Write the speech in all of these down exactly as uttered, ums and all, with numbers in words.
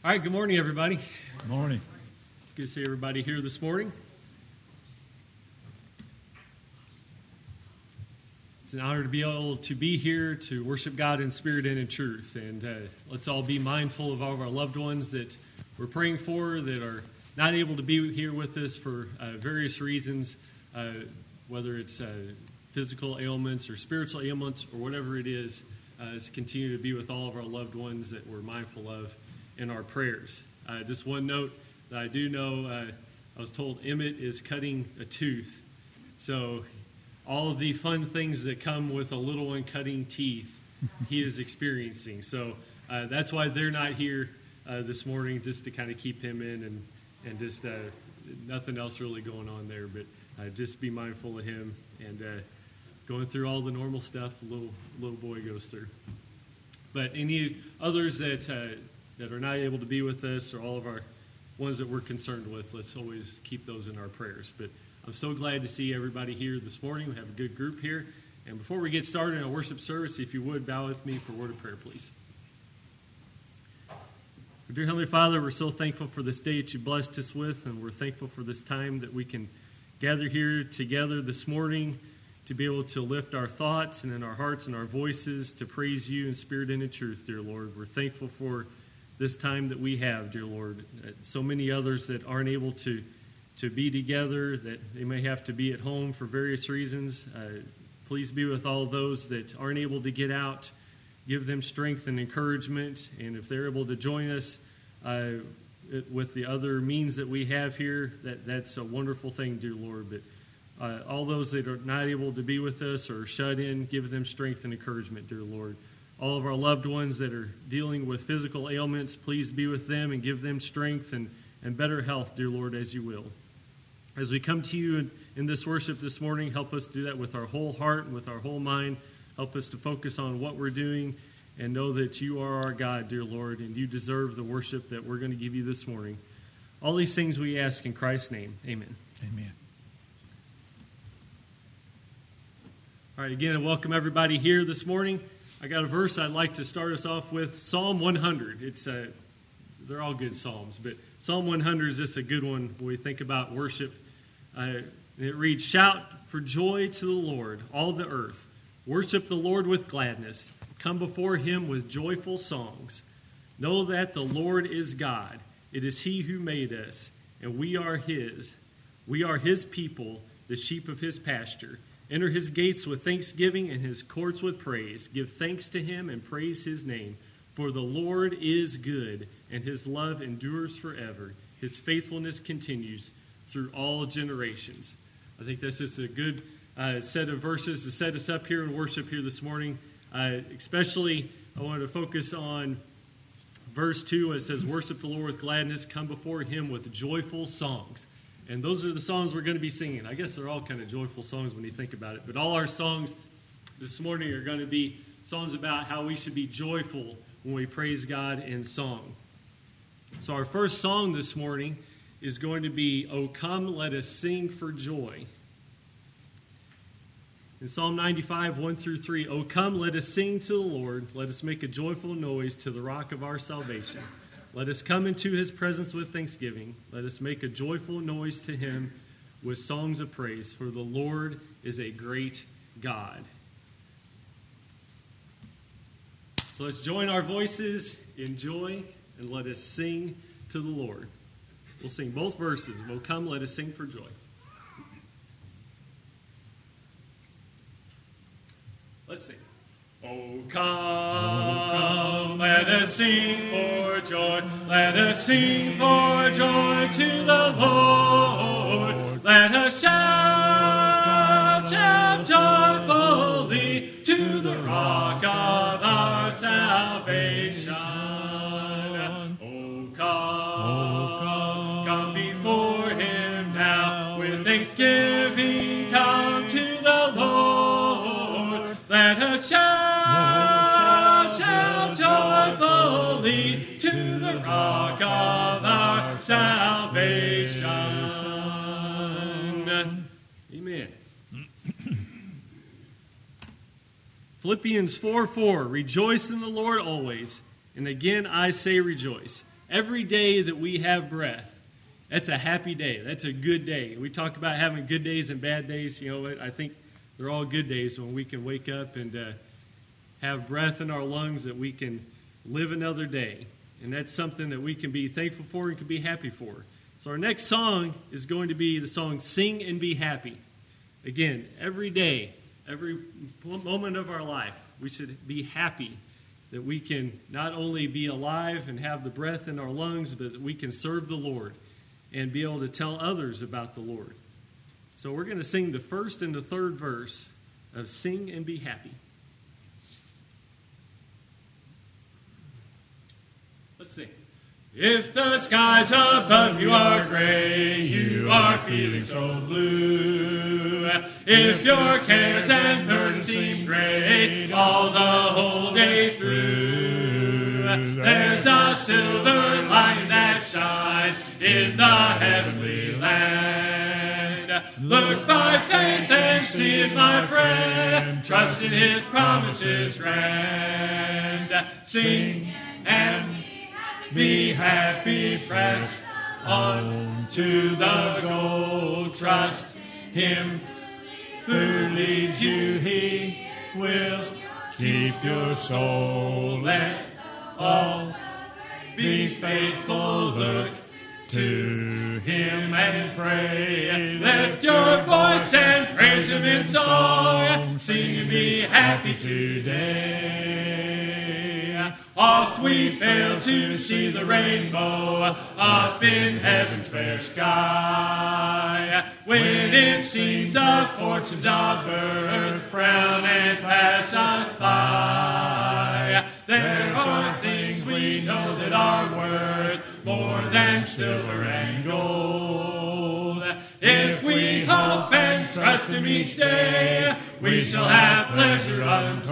All right, good morning, everybody. Good morning. Good to see everybody here this morning. It's an honor to be able to be here to worship God in spirit and in truth. And uh, let's all be mindful of all of our loved ones that we're praying for that are not able to be here with us for uh, various reasons, uh, whether it's uh, physical ailments or spiritual ailments or whatever it is. Uh, let's continue to be with all of our loved ones that we're mindful of in our prayers. Uh, just one note that I do know, uh, I was told Emmett is cutting a tooth. So all of the fun things that come with a little one cutting teeth, he is experiencing. So uh, that's why they're not here uh, this morning, just to kind of keep him in and, and just uh, nothing else really going on there. But uh, just be mindful of him and uh, going through all the normal stuff a little, little boy goes through. But any others that... Uh, that are not able to be with us, or all of our ones that we're concerned with, let's always keep those in our prayers. But I'm so glad to see everybody here this morning. We have a good group here. And before we get started in our worship service, if you would, bow with me for a word of prayer, please. Dear Heavenly Father, we're so thankful for this day that you blessed us with, and we're thankful for this time that we can gather here together this morning to be able to lift our thoughts and in our hearts and our voices to praise you in spirit and in truth, dear Lord. We're thankful for this time that we have, dear Lord. So many others that aren't able to, to be together, that they may have to be at home for various reasons. Uh, please be with all those that aren't able to get out. Give them strength and encouragement. And if they're able to join us uh, with the other means that we have here, that, that's a wonderful thing, dear Lord. But uh, all those that are not able to be with us or shut in, give them strength and encouragement, dear Lord. All of our loved ones that are dealing with physical ailments, please be with them and give them strength and, and better health, dear Lord, as you will. As we come to you in, in this worship this morning, help us do that with our whole heart and with our whole mind. Help us to focus on what we're doing and know that you are our God, dear Lord, and you deserve the worship that we're going to give you this morning. All these things we ask in Christ's name. Amen. Amen. All right, again, welcome everybody here this morning. I got a verse I'd like to start us off with, Psalm one hundred. It's a, they're all good psalms, but Psalm one hundred is just a good one when we think about worship. Uh, it reads, "Shout for joy to the Lord, all the earth. Worship the Lord with gladness. Come before him with joyful songs. Know that the Lord is God. It is he who made us, and we are his. We are his people, the sheep of his pasture. Enter his gates with thanksgiving and his courts with praise. Give thanks to him and praise his name. For the Lord is good, and his love endures forever. His faithfulness continues through all generations." I think that's just a good uh, set of verses to set us up here in worship here this morning. Uh, especially, I wanted to focus on verse two. It says, "Worship the Lord with gladness. Come before him with joyful songs." And those are the songs we're going to be singing. I guess they're all kind of joyful songs when you think about it. But all our songs this morning are going to be songs about how we should be joyful when we praise God in song. So our first song this morning is going to be, "O Come, Let Us Sing for Joy." In Psalm ninety-five, one through three, "O come, let us sing to the Lord. Let us make a joyful noise to the rock of our salvation. Let us come into his presence with thanksgiving. Let us make a joyful noise to him with songs of praise. For the Lord is a great God." So let's join our voices in joy and let us sing to the Lord. We'll sing both verses. "We'll come, let us sing for joy." Let's sing. "Oh come, oh, come, let us sing for joy, let us sing for joy to the Lord. Let us shout, shout joyfully to the rock of our salvation. Oh come, oh, come, come before him now, with thanksgiving come to the Lord. Let us shout, shout joyfully to the rock of our salvation." Amen. Philippians four four, "Rejoice in the Lord always, and again I say rejoice. every day that we have breath, that's a happy day. That's a good day. We talk about having good days and bad days. You know what? I think they're all good days when we can wake up and uh, have breath in our lungs, that we can live another day. And that's something that we can be thankful for and can be happy for. So our next song is going to be the song Sing and Be Happy. Again, every day, every moment of our life, we should be happy that we can not only be alive and have the breath in our lungs, but that we can serve the Lord and be able to tell others about the Lord. So we're going to sing the first and the third verse of Sing and Be Happy. Let's sing. If the skies above you are gray, you are feeling so blue. If your cares and burdens seem great all the whole day through, there's a silver lining that shines in the heavenly land. Look by faith and see it, my friend. Trust in His promises grand. Sing and be happy, press on to the goal. Trust Him who leads you, He will keep your soul. Let all be faithful, look to Him and pray. Lift your voice and praise Him in song. Sing and be happy today. Oft we fail to see the rainbow up in heaven's fair sky, when it seems the fortunes of earth frown and pass us by. There are things we know that are worth more than silver and gold. If we hope and trust Him each day, we shall have pleasure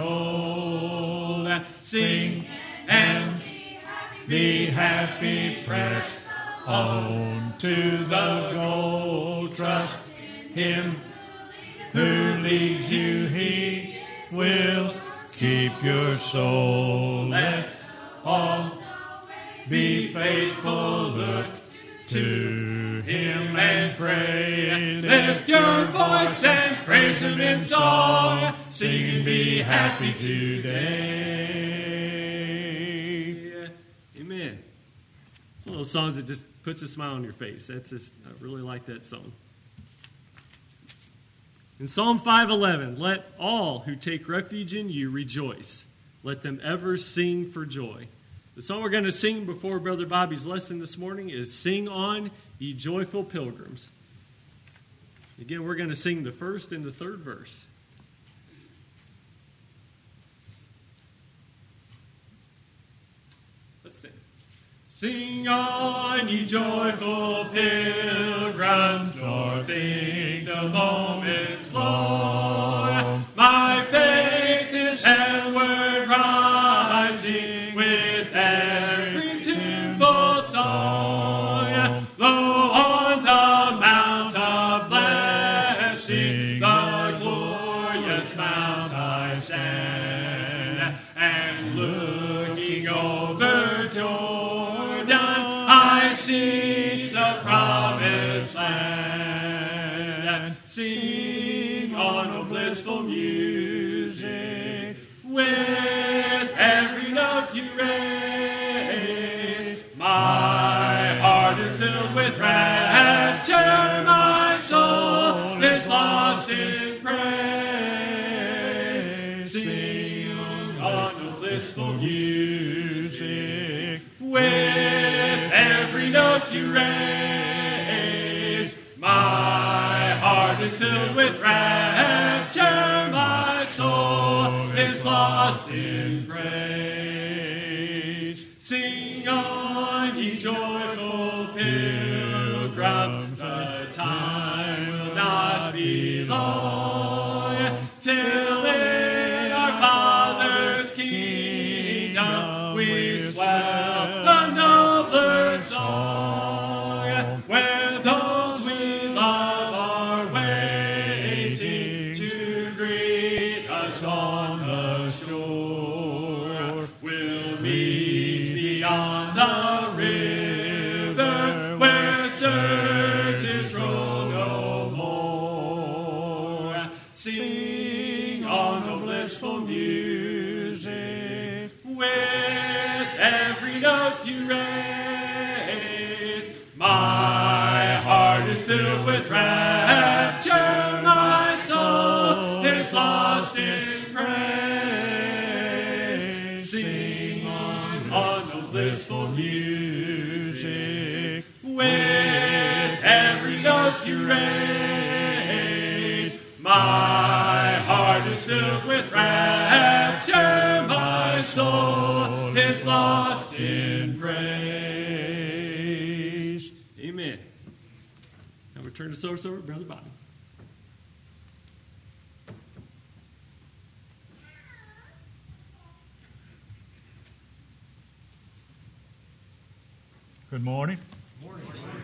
untold. Sing and be happy, press on to the goal. Trust Him who leads you, He will keep your soul. Let all be faithful, look to Him and pray. Lift your voice and praise Him in song. Sing and be happy today. Amen. It's one of those songs that just puts a smile on your face. That's just, I really like that song. In Psalm five eleven, let all who take refuge in you rejoice. Let them ever sing for joy. The song we're going to sing before Brother Bobby's lesson this morning is Sing On, Ye Joyful Pilgrims. Again, we're going to sing the first and the third verse. Let's sing. Sing on, ye joyful pilgrims, nor think the moment's long. My faith is heavenward rising with every tuneful song. Lo, on the mount of blessing, the glorious mount I stand, and looking over Jordan, I see the promised land. Sing on, O blissful music, with every note you raise. My heart is filled with rapture, my soul is lost in praise. Sing on, O blissful music, with every note you raise. My heart is filled with rapture, my soul is lost in praise. Sing on, ye joyful pilgrims, the time will not be long, till in our Father's kingdom we swell the nobler song, where those we love are waiting to greet us on the shore. We'll meet beyond the river sing on, on the blissful music. With every note you raise, my heart is filled with rapture, my soul is lost in praise. Amen. Now we turn the service over to Brother Bobby. Good morning. Morning.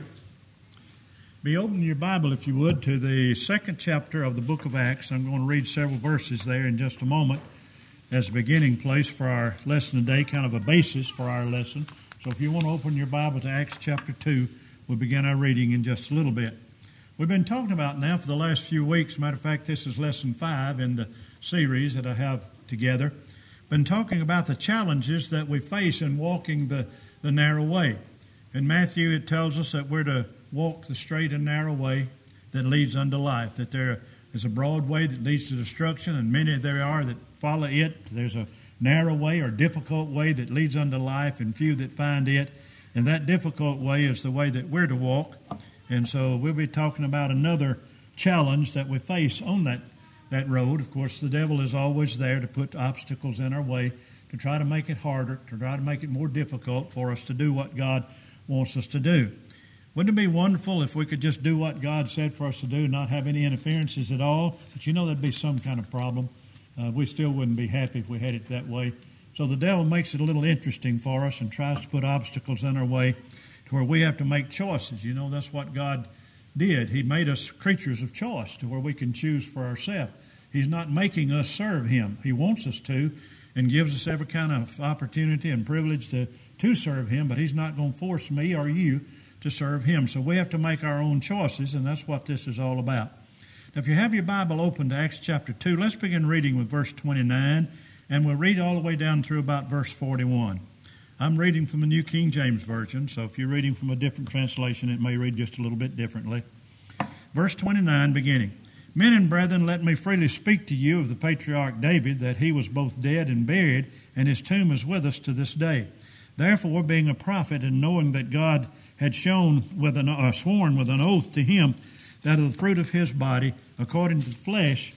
Be opening your Bible, if you would, to the second chapter of the book of Acts. I'm going to read several verses there in just a moment as a beginning place for our lesson today, kind of a basis for our lesson. So if you want to open your Bible to Acts chapter two, we'll begin our reading in just a little bit. We've been talking about now for the last few weeks. Matter of fact, this is lesson five in the series that I have together. Been talking about the challenges that we face in walking the, the narrow way. In Matthew, it tells us that we're to walk the straight and narrow way that leads unto life, that there is a broad way that leads to destruction, and many there are that follow it. There's a narrow way or difficult way that leads unto life, and few that find it. And that difficult way is the way that we're to walk. And so we'll be talking about another challenge that we face on that, that road. Of course, the devil is always there to put obstacles in our way, to try to make it harder, to try to make it more difficult for us to do what God wants us to do. Wouldn't it be wonderful if we could just do what God said for us to do, not have any interferences at all? But you know there'd be some kind of problem. Uh, we still wouldn't be happy if we had it that way. So the devil makes it a little interesting for us and tries to put obstacles in our way to where we have to make choices. You know, that's what God did. He made us creatures of choice to where we can choose for ourselves. He's not making us serve Him. He wants us to and gives us every kind of opportunity and privilege to to serve Him, but He's not going to force me or you to serve Him. So we have to make our own choices, and that's what this is all about. Now, if you have your Bible open to Acts chapter two, let's begin reading with verse twenty-nine, and we'll read all the way down through about verse forty-one. I'm reading from the New King James Version, so if you're reading from a different translation, it may read just a little bit differently. Verse twenty-nine, beginning. Men and brethren, let me freely speak to you of the patriarch David, that he was both dead and buried, and his tomb is with us to this day. Therefore, being a prophet, and knowing that God had shown with an, uh, sworn with an oath to him that of the fruit of his body, according to the flesh,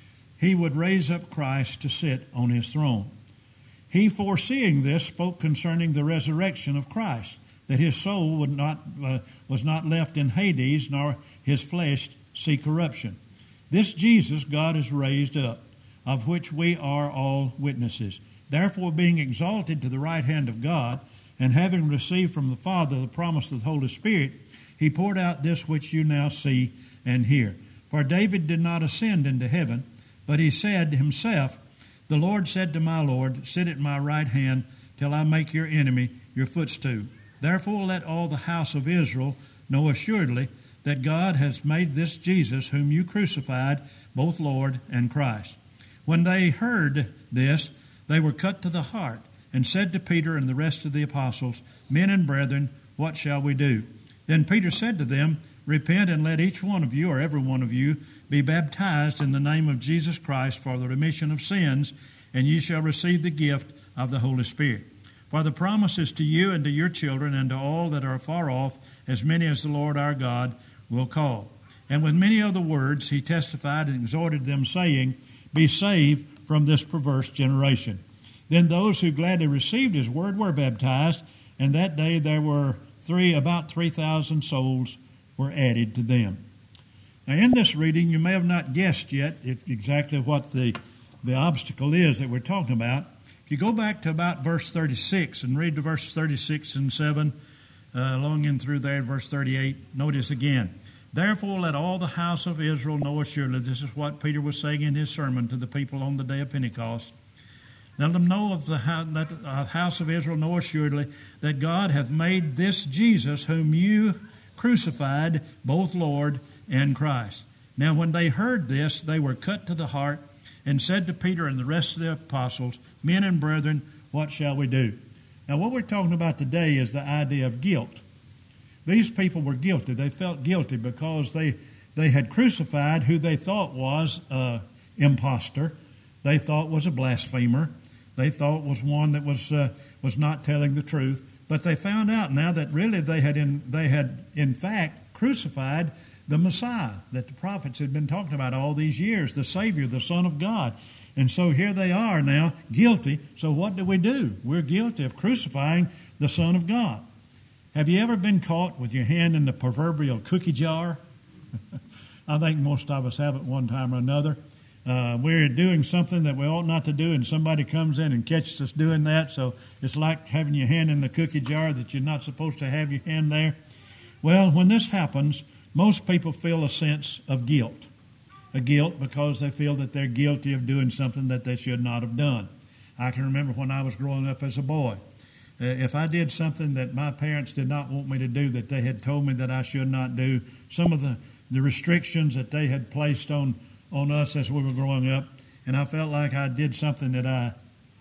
he would raise up Christ to sit on his throne. He, foreseeing this, spoke concerning the resurrection of Christ, that his soul would not uh, was not left in Hades, nor his flesh see corruption. This Jesus God has raised up, of which we are all witnesses. Therefore, being exalted to the right hand of God, and having received from the Father the promise of the Holy Spirit, he poured out this which you now see and hear. For David did not ascend into heaven, but he said himself, the Lord said to my Lord, sit at my right hand till I make your enemy your footstool. Therefore let all the house of Israel know assuredly that God has made this Jesus, whom you crucified, both Lord and Christ. When they heard this, they were cut to the heart, and said to Peter and the rest of the apostles, Men and brethren, what shall we do? Then Peter said to them, Repent, and let each one of you, or every one of you, be baptized in the name of Jesus Christ for the remission of sins, and ye shall receive the gift of the Holy Spirit. For the promise is to you and to your children and to all that are far off, as many as the Lord our God will call. And with many other words he testified and exhorted them, saying, Be saved from this perverse generation. Then those who gladly received his word were baptized, and that day there were three about three thousand souls were added to them. Now, in this reading, you may have not guessed yet exactly what the, the obstacle is that we're talking about. If you go back to about verse thirty-six and read to verse thirty-six and seven, uh, along in through there, verse thirty-eight, notice again. Therefore, let all the house of Israel know assuredly, this is what Peter was saying in his sermon to the people on the day of Pentecost. Let them know of the house of Israel know assuredly that God hath made this Jesus, whom you crucified, both Lord and Christ. Now, when they heard this, they were cut to the heart, and said to Peter and the rest of the apostles, Men and brethren, what shall we do? Now, what we're talking about today is the idea of guilt. These people were guilty. They felt guilty because they, they had crucified who they thought was an imposter, they thought was a blasphemer, they thought was one that was uh, was not telling the truth. But they found out now that really they had in, they had in fact crucified the Messiah that the prophets had been talking about all these years, the Savior, the Son of God. And so here they are now, guilty. So what do we do? We're guilty of crucifying the Son of God. Have you ever been caught with your hand in the proverbial cookie jar? I think most of us have at one time or another. Uh, we're doing something that we ought not to do, and somebody comes in and catches us doing that. So it's like having your hand in the cookie jar that you're not supposed to have your hand there. Well, when this happens, most people feel a sense of guilt. A guilt because they feel that they're guilty of doing something that they should not have done. I can remember when I was growing up as a boy. Uh, if I did something that my parents did not want me to do, that they had told me that I should not do, some of the, the restrictions that they had placed on on us as we were growing up, and I felt like I did something that I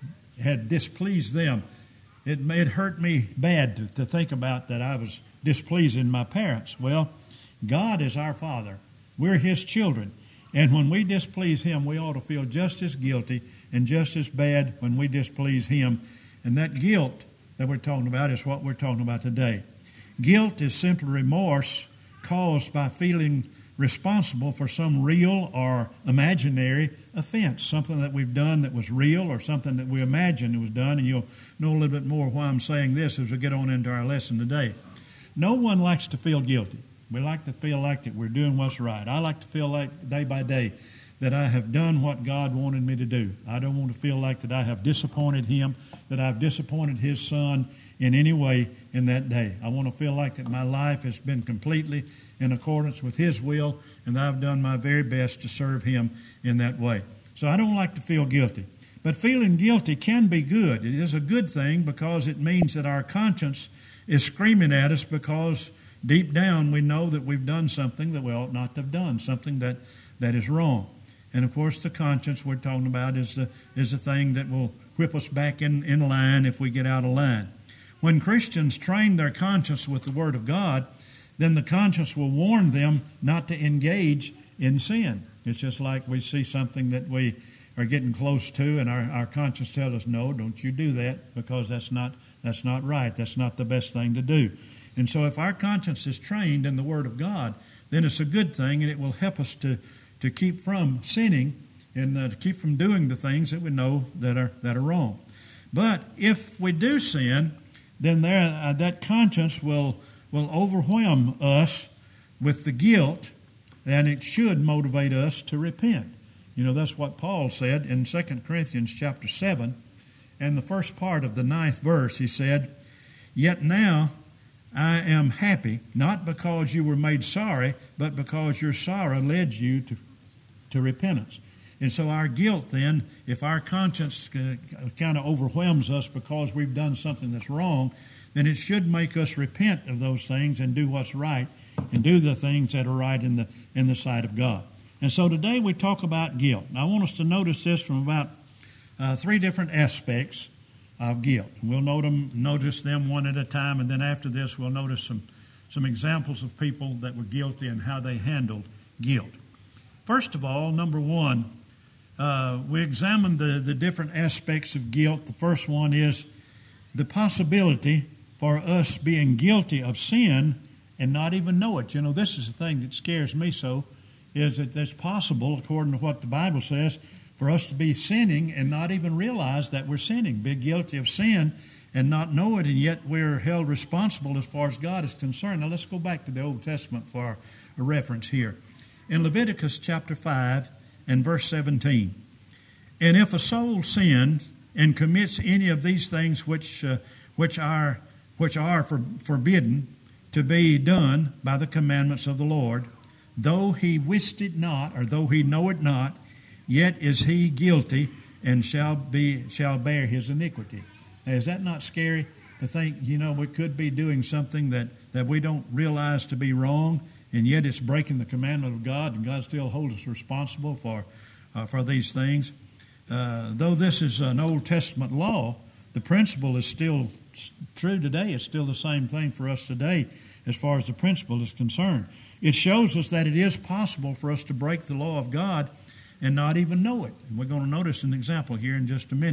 had displeased them. It, it hurt me bad to, to think about that I was displeasing my parents. Well, God is our Father. We're His children. And when we displease Him, we ought to feel just as guilty and just as bad when we displease Him. And that guilt that we're talking about is what we're talking about today. Guilt is simply remorse caused by feeling responsible for some real or imaginary offense, something that we've done that was real or something that we imagined was done. And you'll know a little bit more why I'm saying this as we get on into our lesson today. No one likes to feel guilty. We like to feel like that we're doing what's right. I like to feel like day by day that I have done what God wanted me to do. I don't want to feel like that I have disappointed Him, that I've disappointed His Son in any way in that day. I want to feel like that my life has been completely in accordance with His will, and that I've done my very best to serve Him in that way. So I don't like to feel guilty. But feeling guilty can be good. It is a good thing because it means that our conscience is screaming at us because deep down we know that we've done something that we ought not to have done, something that, that is wrong. And of course the conscience we're talking about is the, is the thing that will whip us back in, in line if we get out of line. When Christians train their conscience with the Word of God, then the conscience will warn them not to engage in sin. It's just like we see something that we are getting close to, and our, our conscience tells us, no, don't you do that, because that's not that's not right. That's not the best thing to do. And so if our conscience is trained in the Word of God, then it's a good thing, and it will help us to, to keep from sinning and uh, to keep from doing the things that we know that are that are wrong. But if we do sin, then there uh, that conscience will will overwhelm us with the guilt, and it should motivate us to repent. You know, that's what Paul said in Second Corinthians chapter seven, and the first part of the ninth verse. He said, "Yet now I am happy, not because you were made sorry, but because your sorrow led you to, to repentance." And so our guilt then, if our conscience kind of overwhelms us because we've done something that's wrong, then it should make us repent of those things and do what's right and do the things that are right in the in the sight of God. And so today we talk about guilt. And I want us to notice this from about uh, three different aspects of guilt. We'll note them, notice them one at a time, and then after this we'll notice some, some examples of people that were guilty and how they handled guilt. First of all, number one, uh, we examined the, the different aspects of guilt. The first one is the possibility for us being guilty of sin and not even know it. You know, this is the thing that scares me so, is that it's possible, according to what the Bible says, for us to be sinning and not even realize that we're sinning, be guilty of sin and not know it, and yet we're held responsible as far as God is concerned. Now let's go back to the Old Testament for a reference here. In Leviticus chapter five and verse seventeen, "And if a soul sins and commits any of these things which uh, which are which are for, forbidden to be done by the commandments of the Lord, though he wist it not, or though he know it not, yet is he guilty and shall be shall bear his iniquity." Now, is that not scary to think, you know, we could be doing something that, that we don't realize to be wrong, and yet it's breaking the commandment of God, and God still holds us responsible for uh, for these things. Uh, though this is an Old Testament law, the principle is still true today. It's still the same thing for us today as far as the principle is concerned. It shows us that it is possible for us to break the law of God and not even know it. And we're going to notice an example here in just a minute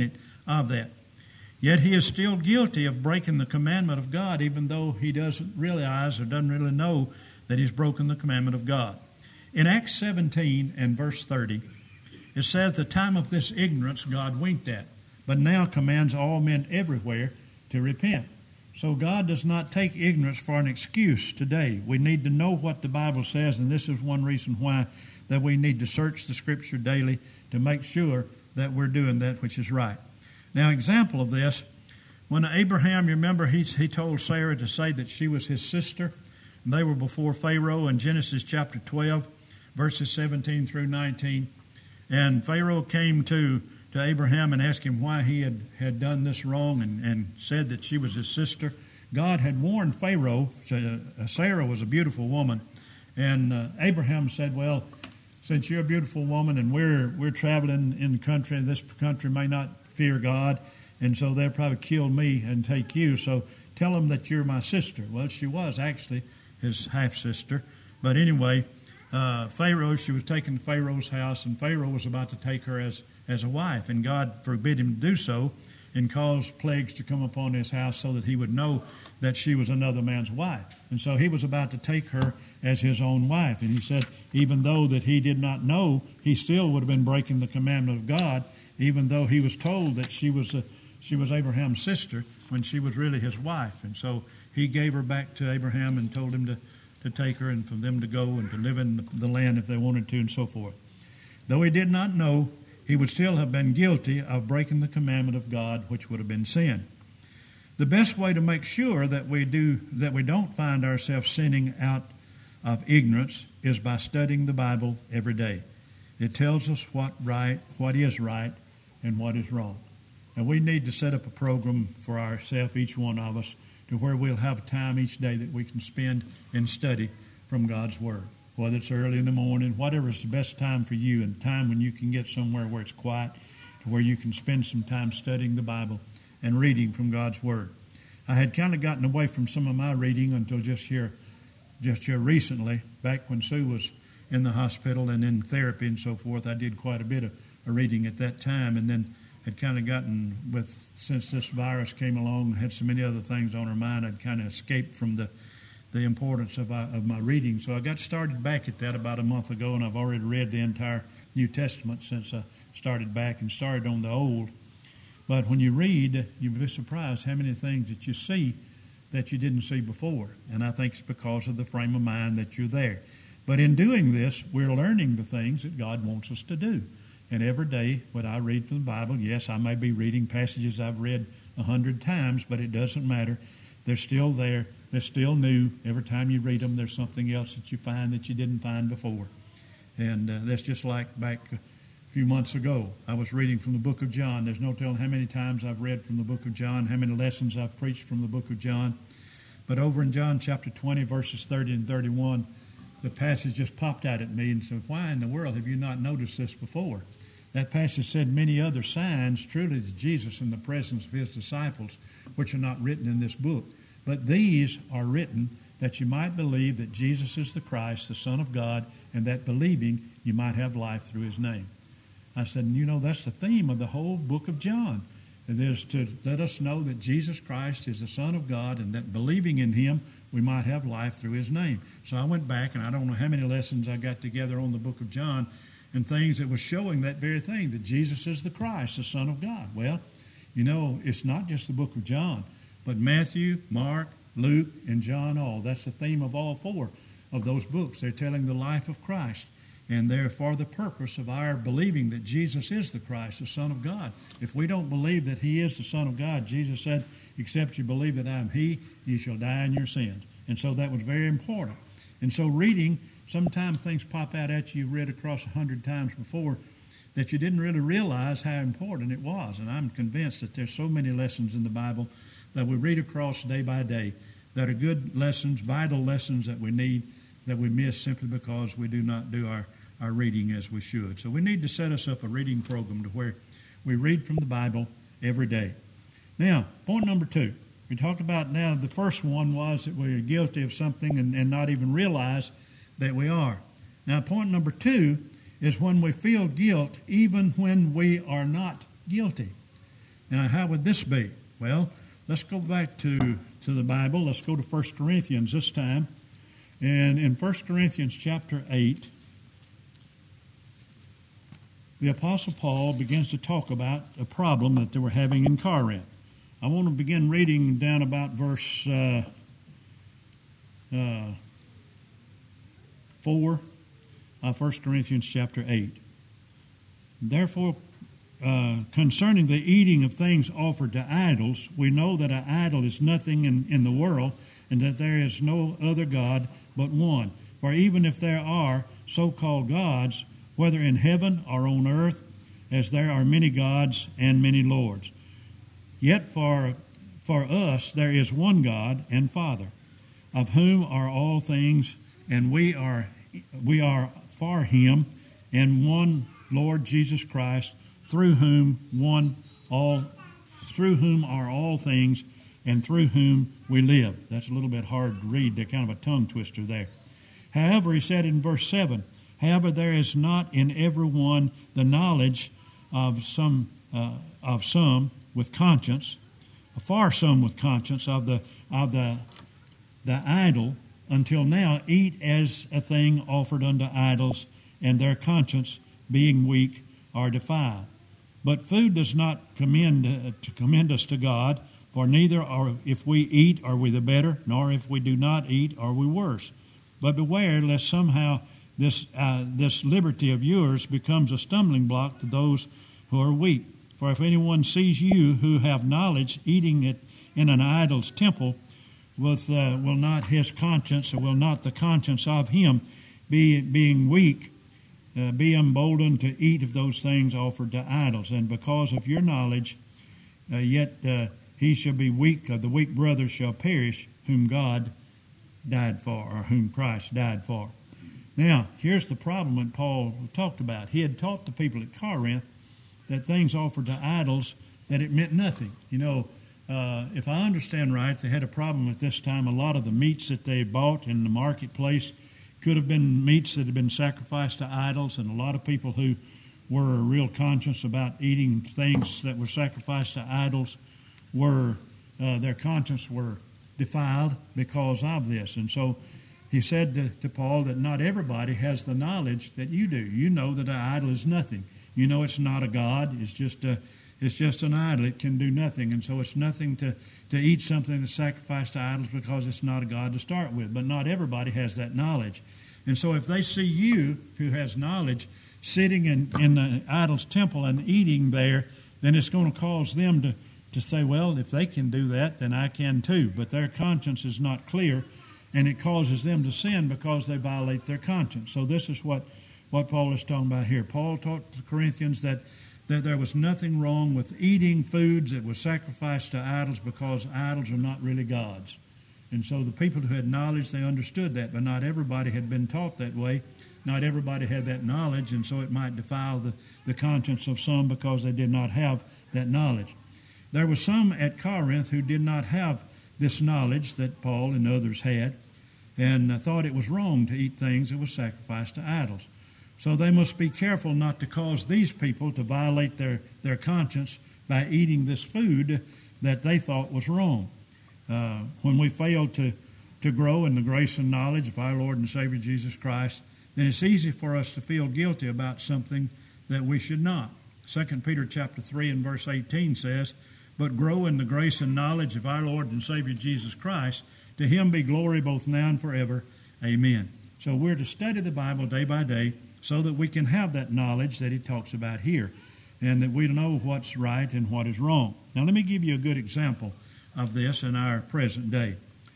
of that. Yet he is still guilty of breaking the commandment of God, even though he doesn't realize or doesn't really know that he's broken the commandment of God. In Acts seventeen and verse thirty, it says, the time of this ignorance God winked at, but now commands all men everywhere to repent. So God does not take ignorance for an excuse today. We need to know what the Bible says, and this is one reason why that we need to search the Scripture daily to make sure that we're doing that which is right. Now, example of this, when Abraham, you remember, he, he told Sarah to say that she was his sister. And they were before Pharaoh in Genesis chapter twelve, verses seventeen through nineteen. And Pharaoh came to, to Abraham and asked him why he had, had done this wrong and, and said that she was his sister. God had warned Pharaoh, Sarah was a beautiful woman, and uh, Abraham said, well, since you're a beautiful woman and we're we're traveling in the country, and this country may not fear God, and so they'll probably kill me and take you, so tell them that you're my sister. Well, she was actually his half-sister. But anyway, uh, Pharaoh, she was taken to Pharaoh's house, and Pharaoh was about to take her as, as a wife, and God forbid him to do so and caused plagues to come upon his house so that he would know that she was another man's wife. And so he was about to take her as his own wife. And he said, even though that he did not know, he still would have been breaking the commandment of God, even though he was told that she was a, she was Abraham's sister when she was really his wife. And so he gave her back to Abraham and told him to, to take her and for them to go and to live in the land if they wanted to and so forth. Though he did not know, he would still have been guilty of breaking the commandment of God, which would have been sin. The best way to make sure that we do that we don't find ourselves sinning out of ignorance is by studying the Bible every day. It tells us what right, what is right, and what is wrong. And we need to set up a program for ourselves, each one of us, to where we'll have a time each day that we can spend and study from God's Word. Whether it's early in the morning, whatever is the best time for you, and time when you can get somewhere where it's quiet, to where you can spend some time studying the Bible and reading from God's Word. I had kind of gotten away from some of my reading until just here, just here recently, back when Sue was in the hospital and in therapy and so forth. I did quite a bit of reading at that time, and then had kind of gotten with, since this virus came along, had so many other things on her mind, I'd kind of escaped from the, the importance of, uh, of my reading. So I got started back at that about a month ago, and I've already read the entire New Testament since I started back and started on the Old. But when you read, you'll be surprised how many things that you see that you didn't see before. And I think it's because of the frame of mind that you're there. But in doing this, we're learning the things that God wants us to do. And every day when I read from the Bible, yes, I may be reading passages I've read a hundred times, but it doesn't matter. They're still there. They're still new. Every time you read them, there's something else that you find that you didn't find before. And uh, that's just like back a few months ago. I was reading from the book of John. There's no telling how many times I've read from the book of John, how many lessons I've preached from the book of John. But over in John chapter twenty, verses thirty and thirty-one, the passage just popped out at me and said, why in the world have you not noticed this before? That passage said, many other signs truly to Jesus in the presence of his disciples, which are not written in this book. But these are written that you might believe that Jesus is the Christ, the Son of God, and that believing you might have life through his name. I said, you know, that's the theme of the whole book of John. It is to let us know that Jesus Christ is the Son of God and that believing in him, we might have life through his name. So I went back, and I don't know how many lessons I got together on the book of John and things that was showing that very thing, that Jesus is the Christ, the Son of God. Well, you know, it's not just the book of John, but Matthew, Mark, Luke, and John all. That's the theme of all four of those books. They're telling the life of Christ, and they're for the purpose of our believing that Jesus is the Christ, the Son of God. If we don't believe that he is the Son of God, Jesus said, except you believe that I am he, you shall die in your sins. And so that was very important. And so reading, sometimes things pop out at you you've read across a hundred times before that you didn't really realize how important it was. And I'm convinced that there's so many lessons in the Bible that we read across day by day that are good lessons, vital lessons that we need, that we miss simply because we do not do our, our reading as we should. So we need to set us up a reading program to where we read from the Bible every day. Now, point number two. We talked about now the first one was that we are guilty of something and, and not even realize that we are. Now, point number two is when we feel guilt even when we are not guilty. Now, how would this be? Well, let's go back to, to the Bible. Let's go to First Corinthians this time. And in First Corinthians chapter eight, the Apostle Paul begins to talk about a problem that they were having in Corinth. I want to begin reading down about verse uh, uh, four of First Corinthians chapter eight. Therefore, uh, concerning the eating of things offered to idols, we know that an idol is nothing in, in the world, and that there is no other God but one. For even if there are so-called gods, whether in heaven or on earth, as there are many gods and many lords, yet for for us there is one God and Father, of whom are all things, and we are we are for him, and one Lord Jesus Christ, through whom one all through whom are all things, and through whom we live. That's a little bit hard to read. They're kind of a tongue twister there. However, he said in verse seven, however, there is not in every one the knowledge of some uh, of some with conscience, far some with conscience of the of the the idol, until now eat as a thing offered unto idols, and their conscience being weak are defiled. But food does not commend uh, to commend us to God, for neither are if we eat are we the better, nor if we do not eat are we worse. But beware lest somehow this uh, this liberty of yours becomes a stumbling block to those who are weak. For if anyone sees you who have knowledge eating it in an idol's temple, with uh, will not his conscience, or will not the conscience of him, be being weak, uh, be emboldened to eat of those things offered to idols? And because of your knowledge, uh, yet uh, he shall be weak, uh, the weak brothers shall perish, whom God died for, or whom Christ died for. Now, here's the problem that Paul talked about. He had taught the people at Corinth that things offered to idols, that it meant nothing. You know, uh, if I understand right, they had a problem at this time. A lot of the meats that they bought in the marketplace could have been meats that had been sacrificed to idols, and a lot of people who were real conscious about eating things that were sacrificed to idols were, uh, their conscience were defiled because of this. And so he said to, to Paul that not everybody has the knowledge that you do. You know that an idol is nothing. You know it's not a god. It's just a, it's just an idol. It can do nothing. And so it's nothing to, to eat something that's sacrificed to idols because it's not a god to start with. But not everybody has that knowledge. And so if they see you, who has knowledge, sitting in, in the idol's temple and eating there, then it's going to cause them to, to say, well, if they can do that, then I can too. But their conscience is not clear, and it causes them to sin because they violate their conscience. So this is what What Paul is talking about here. Paul taught the Corinthians that, that there was nothing wrong with eating foods that were sacrificed to idols, because idols are not really gods. And so the people who had knowledge, they understood that, but not everybody had been taught that way. Not everybody had that knowledge, and so it might defile the, the conscience of some because they did not have that knowledge. There were some at Corinth who did not have this knowledge that Paul and others had, and thought it was wrong to eat things that were sacrificed to idols. So they must be careful not to cause these people to violate their, their conscience by eating this food that they thought was wrong. Uh, when we fail to, to grow in the grace and knowledge of our Lord and Savior Jesus Christ, then it's easy for us to feel guilty about something that we should not. Second Peter chapter three and verse eighteen says, "But grow in the grace and knowledge of our Lord and Savior Jesus Christ. To him be glory both now and forever. Amen." So we're to study the Bible day by day, so that we can have that knowledge that he talks about here, and that we know what's right and what is wrong. Now let me give you a good example of this in our present day.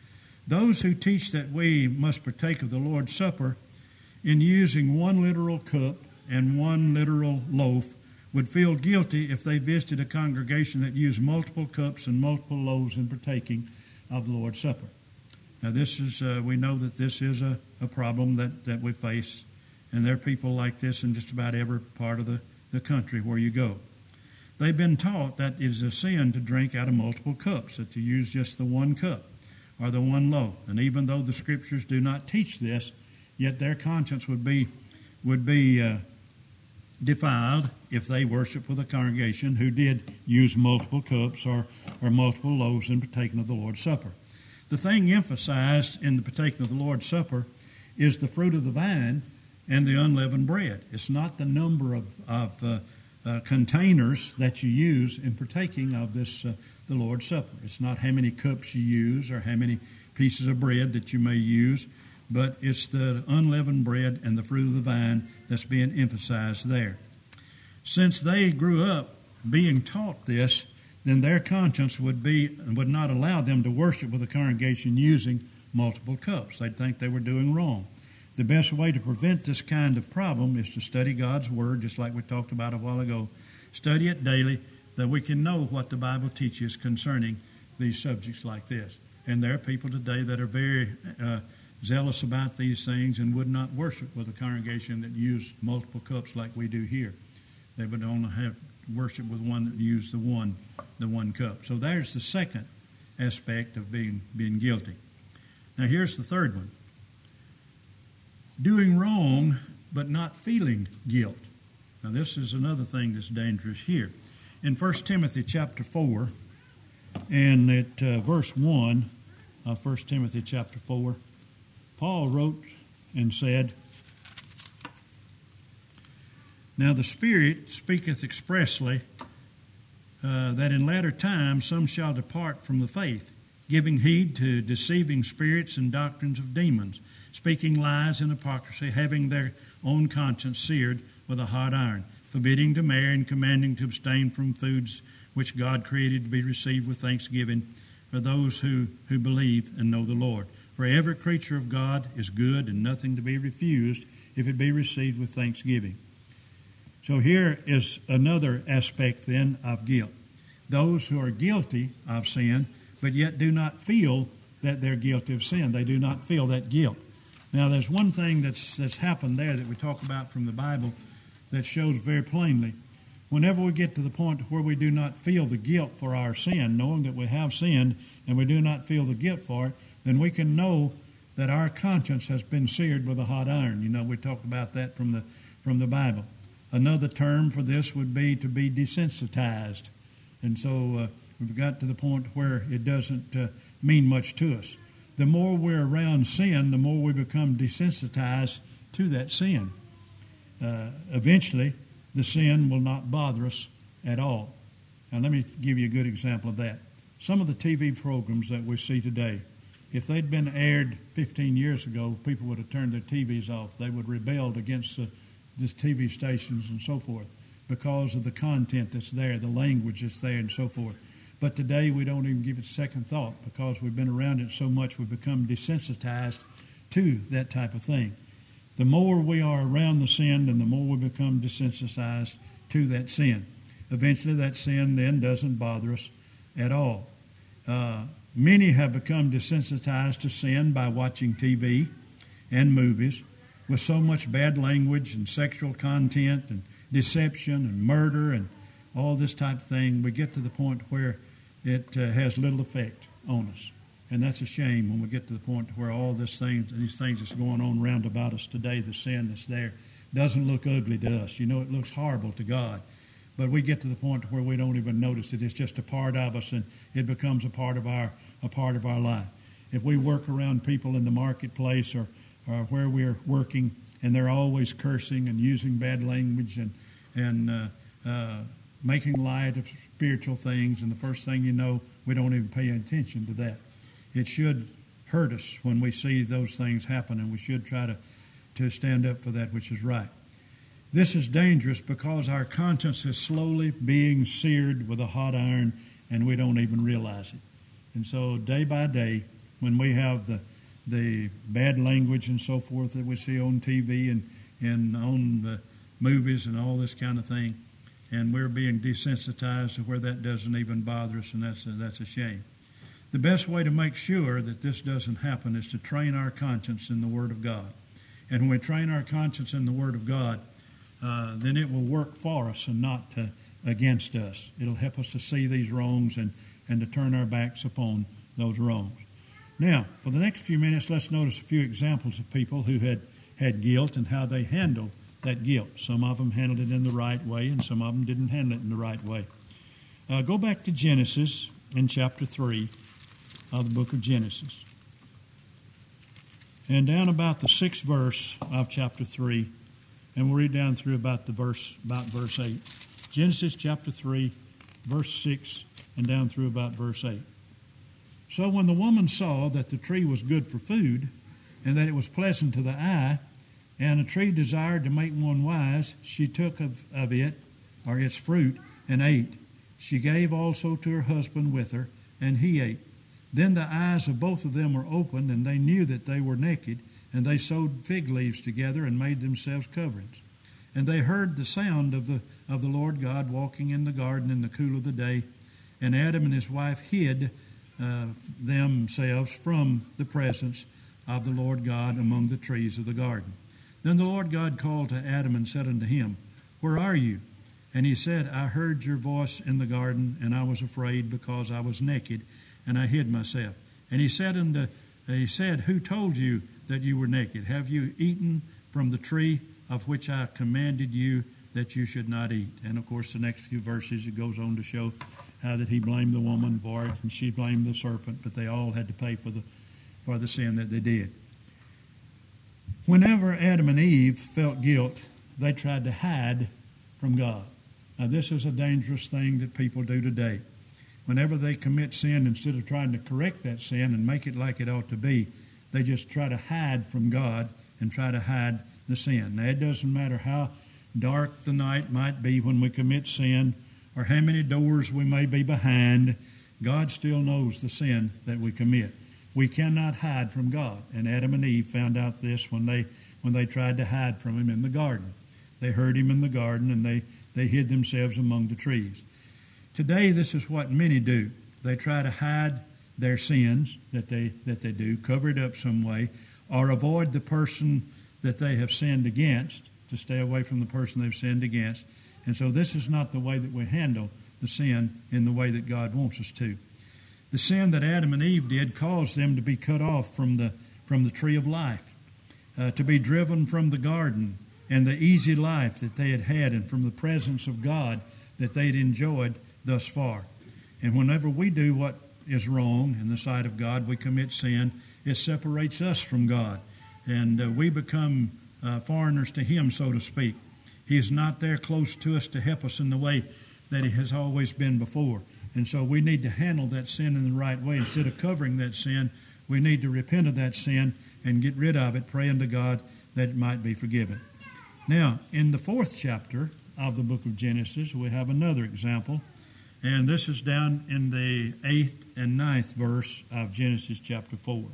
Those who teach that we must partake of the Lord's Supper in using one literal cup and one literal loaf would feel guilty if they visited a congregation that used multiple cups and multiple loaves in partaking of the Lord's Supper. Now this is, uh, we know that this is a, a problem that, that we face. And there are people like this in just about every part of the, the country where you go. They've been taught that it is a sin to drink out of multiple cups, that to use just the one cup or the one loaf. And even though the Scriptures do not teach this, yet their conscience would be would be uh, defiled if they worship with a congregation who did use multiple cups or, or multiple loaves in partaking of the Lord's Supper. The thing emphasized in the partaking of the Lord's Supper is the fruit of the vine and the unleavened bread. It's not the number of, of uh, uh, containers that you use in partaking of this uh, the Lord's Supper. It's not how many cups you use or how many pieces of bread that you may use, but it's the unleavened bread and the fruit of the vine that's being emphasized there. Since they grew up being taught this, then their conscience would be would not allow them to worship with a congregation using multiple cups. They'd think they were doing wrong. The best way to prevent this kind of problem is to study God's Word, just like we talked about a while ago. Study it daily, that we can know what the Bible teaches concerning these subjects like this. And there are people today that are very uh, zealous about these things and would not worship with a congregation that used multiple cups like we do here. They would only have worship with one that used the one, the one cup. So there's the second aspect of being being guilty. Now here's the third one. Doing wrong but not feeling guilt. Now this is another thing that's dangerous here. In First Timothy chapter four, and at uh, verse one of First Timothy chapter four, Paul wrote and said, "Now the Spirit speaketh expressly uh, that in latter times some shall depart from the faith, giving heed to deceiving spirits and doctrines of demons, speaking lies and hypocrisy, having their own conscience seared with a hot iron, forbidding to marry and commanding to abstain from foods which God created to be received with thanksgiving for those who, who believe and know the Lord. For every creature of God is good and nothing to be refused if it be received with thanksgiving." So here is another aspect then of guilt. Those who are guilty of sin but yet do not feel that they're guilty of sin. They do not feel that guilt. Now there's one thing that's that's happened there that we talk about from the Bible that shows very plainly. Whenever we get to the point where we do not feel the guilt for our sin, knowing that we have sinned and we do not feel the guilt for it, then we can know that our conscience has been seared with a hot iron. You know, we talked about that from the from the Bible. Another term for this would be to be desensitized. And so uh, we've got to the point where it doesn't uh, mean much to us. The more we're around sin, the more we become desensitized to that sin. Uh, eventually, the sin will not bother us at all. Now, let me give you a good example of that. Some of the T V programs that we see today, if they'd been aired fifteen years ago, people would have turned their T Vs off. They would have rebelled against the, the T V stations and so forth because of the content that's there, the language that's there, and so forth. But today we don't even give it a second thought because we've been around it so much we've become desensitized to that type of thing. The more we are around the sin, then the more we become desensitized to that sin. Eventually that sin then doesn't bother us at all. Uh, many have become desensitized to sin by watching T V and movies with so much bad language and sexual content and deception and murder and all this type of thing. We get to the point where it uh, has little effect on us. And that's a shame when we get to the point where all this thing, these things that's going on round about us today, the sin that's there, doesn't look ugly to us. You know, it looks horrible to God. But we get to the point where we don't even notice it. It's just a part of us, and it becomes a part of our a part of our life. If we work around people in the marketplace or, or where we're working, and they're always cursing and using bad language and and uh, uh, making light of spiritual things, and the first thing you know, we don't even pay attention to that. It should hurt us when we see those things happen, and we should try to, to stand up for that which is right. This is dangerous because our conscience is slowly being seared with a hot iron, and we don't even realize it. And so day by day, when we have the the bad language and so forth that we see on T V and, and on the movies and all this kind of thing, and we're being desensitized to where that doesn't even bother us, and that's a, that's a shame. The best way to make sure that this doesn't happen is to train our conscience in the Word of God. And when we train our conscience in the Word of God, uh, then it will work for us and not uh, against us. It'll help us to see these wrongs and, and to turn our backs upon those wrongs. Now, for the next few minutes, let's notice a few examples of people who had, had guilt and how they handled that guilt. Some of them handled it in the right way, and some of them didn't handle it in the right way. Uh, go back to Genesis in chapter three of the book of Genesis. And down about the sixth verse of chapter three, and we'll read down through about the verse about verse eight. Genesis chapter three, verse six, and down through about verse eight. So when the woman saw that the tree was good for food, and that it was pleasant to the eye, and a tree desired to make one wise, she took of, of it, or its fruit, and ate. She gave also to her husband with her, and he ate. Then the eyes of both of them were opened, and they knew that they were naked, and they sewed fig leaves together and made themselves coverings. And they heard the sound of the of the Lord God walking in the garden in the cool of the day, and Adam and his wife hid uh, themselves from the presence of the Lord God among the trees of the garden. Then the Lord God called to Adam and said unto him, Where are you? And he said, I heard your voice in the garden, and I was afraid because I was naked, and I hid myself. And he said unto he said, Who told you that you were naked? Have you eaten from the tree of which I commanded you that you should not eat? And of course, the next few verses, it goes on to show how that he blamed the woman for it, and she blamed the serpent, but they all had to pay for the for the sin that they did. Whenever Adam and Eve felt guilt, they tried to hide from God. Now, this is a dangerous thing that people do today. Whenever they commit sin, instead of trying to correct that sin and make it like it ought to be, they just try to hide from God and try to hide the sin. Now, it doesn't matter how dark the night might be when we commit sin, or how many doors we may be behind, God still knows the sin that we commit. We cannot hide from God. And Adam and Eve found out this when they when they tried to hide from him in the garden. They heard him in the garden, and they, they hid themselves among the trees. Today, this is what many do. They try to hide their sins that they that they do, cover it up some way, or avoid the person that they have sinned against, to stay away from the person they've sinned against. And so this is not the way that we handle the sin in the way that God wants us to. The sin that Adam and Eve did caused them to be cut off from the from the tree of life, uh, to be driven from the garden and the easy life that they had had, and from the presence of God that they had enjoyed thus far. And whenever we do what is wrong in the sight of God, we commit sin, it separates us from God, and uh, we become uh, foreigners to Him, so to speak. He is not there close to us to help us in the way that He has always been before. And so we need to handle that sin in the right way. Instead of covering that sin, we need to repent of that sin and get rid of it, praying to God that it might be forgiven. Now, in the fourth chapter of the book of Genesis, we have another example. And this is down in the eighth and ninth verse of Genesis chapter four.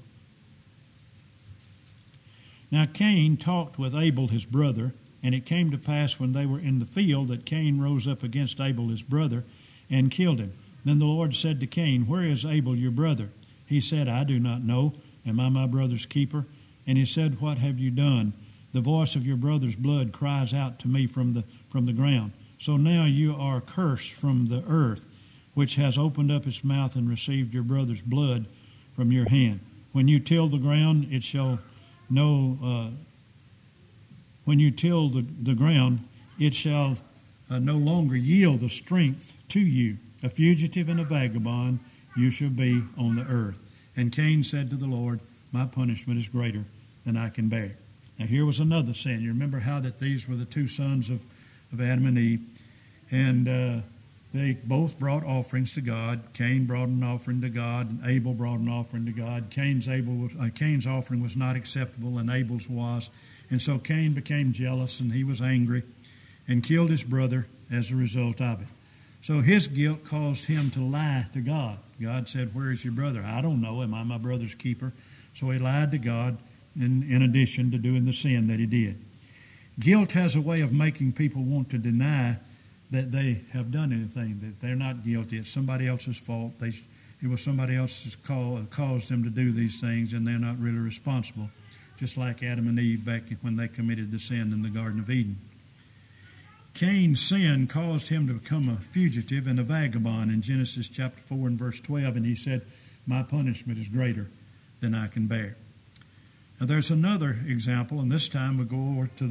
Now Cain talked with Abel his brother, and it came to pass when they were in the field that Cain rose up against Abel his brother and killed him. Then the Lord said to Cain, Where is Abel your brother? He said, I do not know. Am I my brother's keeper? And he said, What have you done? The voice of your brother's blood cries out to me from the from the ground. So now you are cursed from the earth, which has opened up its mouth and received your brother's blood from your hand. When you till the ground, it shall know. Uh, when you till the, the ground, it shall uh, no longer yield the strength to you. A fugitive and a vagabond you shall be on the earth. And Cain said to the Lord, My punishment is greater than I can bear. Now here was another sin. You remember how that these were the two sons of, of Adam and Eve. And uh, they both brought offerings to God. Cain brought an offering to God, and Abel brought an offering to God. Cain's, Abel was, uh, Cain's offering was not acceptable, and Abel's was. And so Cain became jealous, and he was angry, and killed his brother as a result of it. So his guilt caused him to lie to God. God said, Where is your brother? I don't know. Am I my brother's keeper? So he lied to God in, in addition to doing the sin that he did. Guilt has a way of making people want to deny that they have done anything, that they're not guilty. It's somebody else's fault. They, it was somebody else's call, caused them to do these things, and they're not really responsible, just like Adam and Eve back when they committed the sin in the Garden of Eden. Cain's sin caused him to become a fugitive and a vagabond in Genesis chapter four and verse twelve, and he said, My punishment is greater than I can bear. Now there's another example, and this time we go over to the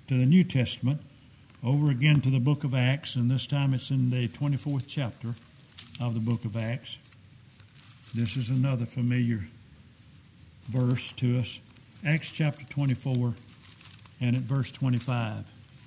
to the New Testament, over again to the book of Acts, and this time it's in the twenty-fourth chapter of the book of Acts. This is another familiar verse to us. Acts chapter twenty-four and at verse twenty-five.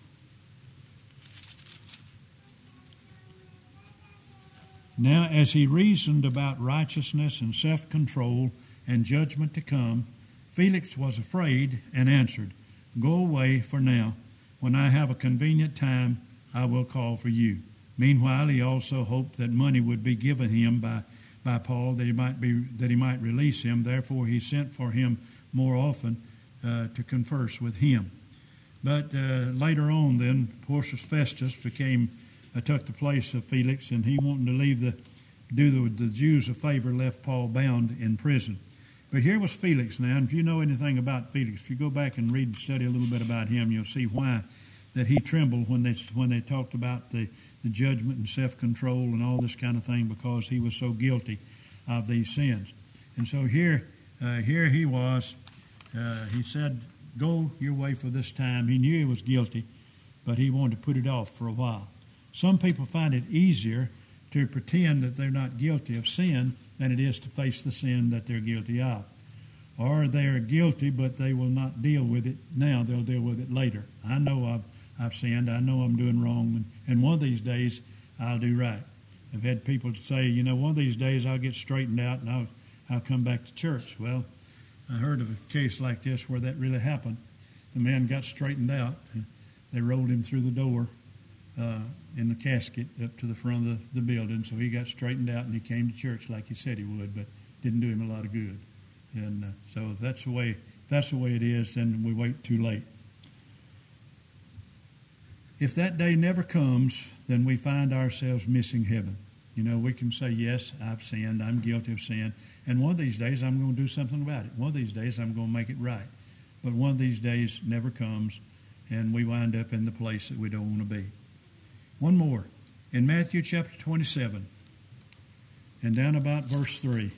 Now as he reasoned about righteousness and self-control and judgment to come, Felix was afraid and answered, Go away for now. When I have a convenient time, I will call for you. Meanwhile, he also hoped that money would be given him by, by Paul, that he might be that he might release him. Therefore, he sent for him more often uh, to converse with him. But uh, later on, then Porcius Festus became uh, took the place of Felix, and he, wanting to leave the do the, the Jews a favor, left Paul bound in prison. But here was Felix now, and if you know anything about Felix, if you go back and read and study a little bit about him, you'll see why that he trembled when they when they talked about the, the judgment and self-control and all this kind of thing, because he was so guilty of these sins. And so here, uh, here he was. Uh, he said, "Go your way for this time." He knew he was guilty, but he wanted to put it off for a while. Some people find it easier to pretend that they're not guilty of sin than it is to face the sin that they're guilty of. Or they're guilty, but they will not deal with it now. They'll deal with it later. I know I've, I've sinned. I know I'm doing wrong. And, and one of these days, I'll do right. I've had people say, you know, one of these days I'll get straightened out and I'll, I'll come back to church. Well, I heard of a case like this where that really happened. The man got straightened out. They rolled him through the door uh, in the casket up to the front of the, the building. So he got straightened out and he came to church like he said he would, but didn't do him a lot of good. And uh, so that's the way that's the way it is, and we wait too late. If that day never comes, then we find ourselves missing heaven. You know, we can say, yes, I've sinned, I'm guilty of sin, and one of these days I'm going to do something about it. One of these days I'm going to make it right. But one of these days never comes, and we wind up in the place that we don't want to be. One more. In Matthew chapter twenty-seven, and down about verse three.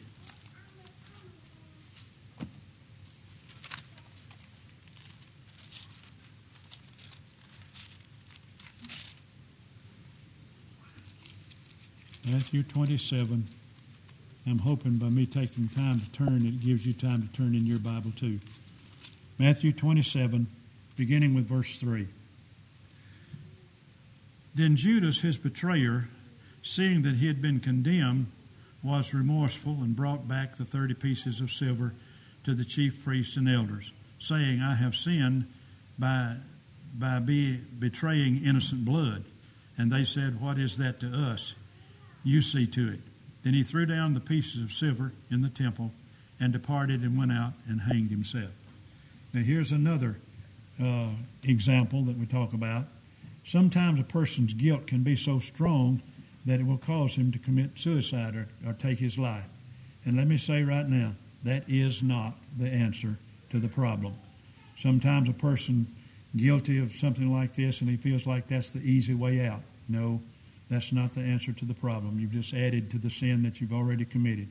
Matthew twenty-seven. I'm hoping by me taking time to turn, it gives you time to turn in your Bible too. Matthew twenty-seven, beginning with verse three. Then Judas, his betrayer, seeing that he had been condemned, was remorseful and brought back the thirty pieces of silver to the chief priests and elders, saying, I have sinned by, by be, betraying innocent blood. And they said, What is that to us? You see to it. Then he threw down the pieces of silver in the temple and departed and went out and hanged himself. Now here's another uh, example that we talk about. Sometimes a person's guilt can be so strong that it will cause him to commit suicide or, or take his life. And let me say right now, that is not the answer to the problem. Sometimes a person guilty of something like this and he feels like that's the easy way out. No, that's not the answer to the problem. You've just added to the sin that you've already committed.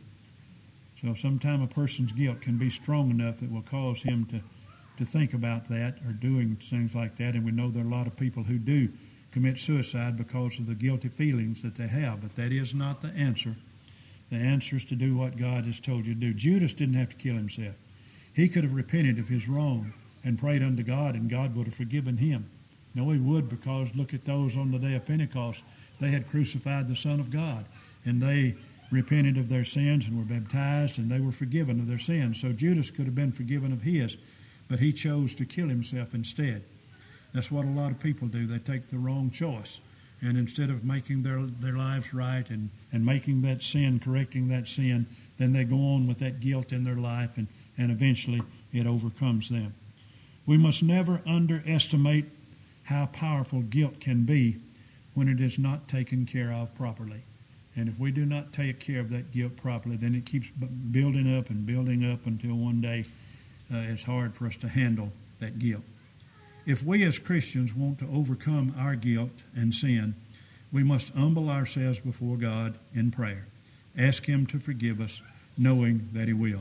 So sometimes a person's guilt can be strong enough that will cause him to, to think about that or doing things like that. And we know there are a lot of people who do commit suicide because of the guilty feelings that they have. But that is not the answer. The answer is to do what God has told you to do. Judas didn't have to kill himself. He could have repented of his wrong and prayed unto God, and God would have forgiven him. No, he would, because look at those on the day of Pentecost. They had crucified the Son of God, and they repented of their sins and were baptized, and they were forgiven of their sins. So Judas could have been forgiven of his, but he chose to kill himself instead. That's what a lot of people do. They take the wrong choice, and instead of making their their lives right and, and making that sin, correcting that sin, then they go on with that guilt in their life, and, and eventually it overcomes them. We must never underestimate how powerful guilt can be when it is not taken care of properly. And if we do not take care of that guilt properly, then it keeps building up and building up until one day uh, it's hard for us to handle that guilt. If we as Christians want to overcome our guilt and sin, we must humble ourselves before God in prayer. Ask Him to forgive us, knowing that He will.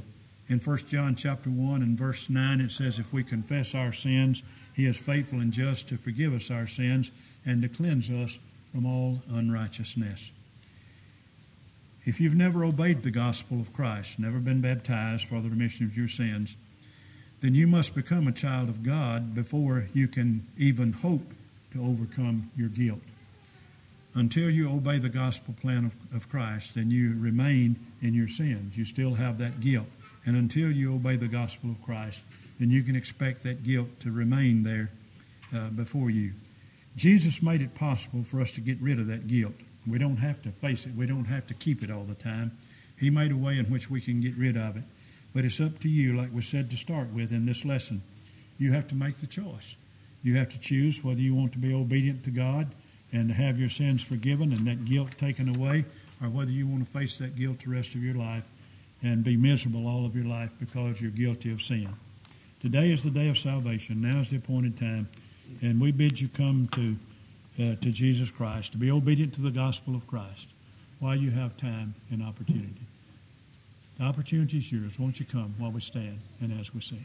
In First John chapter one and verse nine, it says, if we confess our sins, He is faithful and just to forgive us our sins and to cleanse us from all unrighteousness. If you've never obeyed the gospel of Christ, never been baptized for the remission of your sins, then you must become a child of God before you can even hope to overcome your guilt. Until you obey the gospel plan of, of Christ, then you remain in your sins. You still have that guilt. And until you obey the gospel of Christ, then you can expect that guilt to remain there uh, before you. Jesus made it possible for us to get rid of that guilt. We don't have to face it. We don't have to keep it all the time. He made a way in which we can get rid of it. But it's up to you, like we said to start with in this lesson. You have to make the choice. You have to choose whether you want to be obedient to God and to have your sins forgiven and that guilt taken away, or whether you want to face that guilt the rest of your life and be miserable all of your life because you're guilty of sin. Today is the day of salvation. Now is the appointed time. And we bid you come to uh, to Jesus Christ, to be obedient to the gospel of Christ while you have time and opportunity. The opportunity is yours. Won't you come while we stand and as we sing?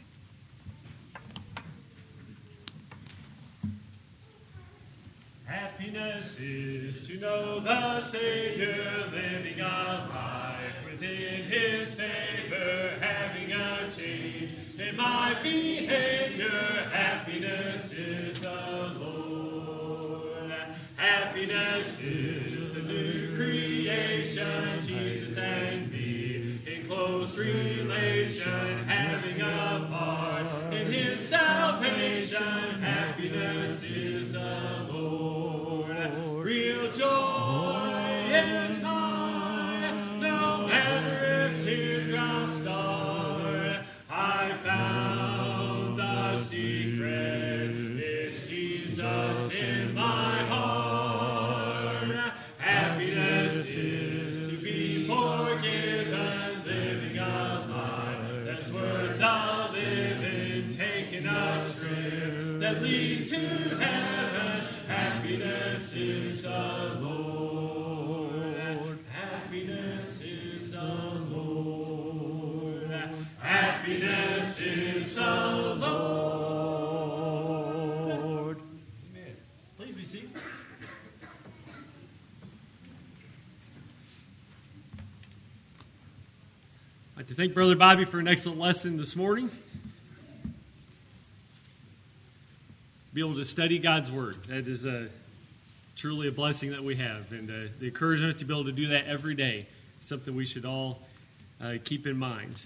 Happiness is to know the Savior, living a life within His favor, having a change in my behavior. Happiness is the Lord. Happiness is a new creation, Jesus and me in close relation, having a part in His salvation. Happiness is the Lord. Real joy is mine, no matter if teardrops start. I found the secret is Jesus in my heart. Happiness is to be forgiven, living a life that's worth the living, taking a trip that leads to heaven. Happiness is the Lord. Happiness is the Lord. Happiness is the Lord. Amen. Please be seated. I'd like to thank Brother Bobby for an excellent lesson this morning. Be able to study God's Word. That is a, truly a blessing that we have. And uh, the encouragement to be able to do that every day is something we should all uh, keep in mind.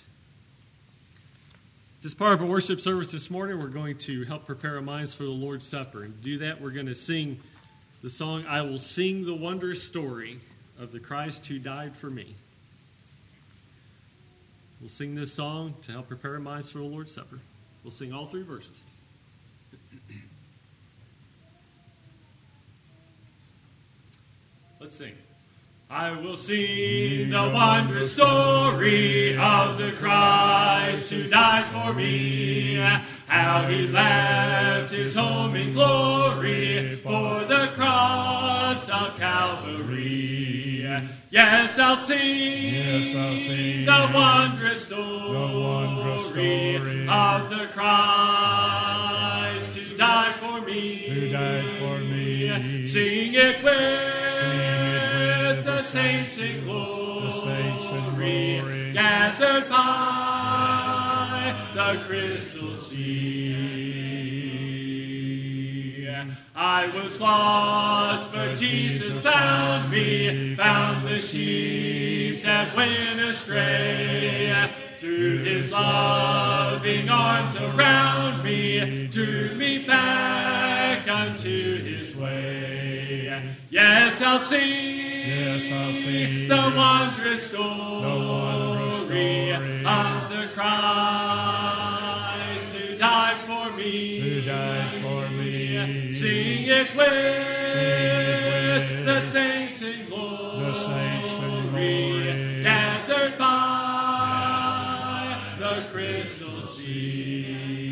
Just part of our worship service this morning, we're going to help prepare our minds for the Lord's Supper. And to do that, we're going to sing the song, I Will Sing the Wondrous Story of the Christ Who Died for Me. We'll sing this song to help prepare our minds for the Lord's Supper. We'll sing all three verses. Let's sing. I will sing the wondrous story of the Christ who died for me, how He left His home in glory for the cross of Calvary. Yes, I'll sing, yes, I'll sing the wondrous story, the wondrous story of the Christ who died for me. Who died for me. Sing it with the saints in glory, the saints in glory, gathered by the crystal sea. I was lost, but Jesus found me, found the sheep that went astray. Through His loving arms around me, drew me back unto His way. Yes, I'll sing. Yes, I'll sing the wondrous story, the wondrous story of the Christ who died for me. Who died for me. Sing it with, Sing it with the saints in glory, the saints in glory, gathered by the crystal sea.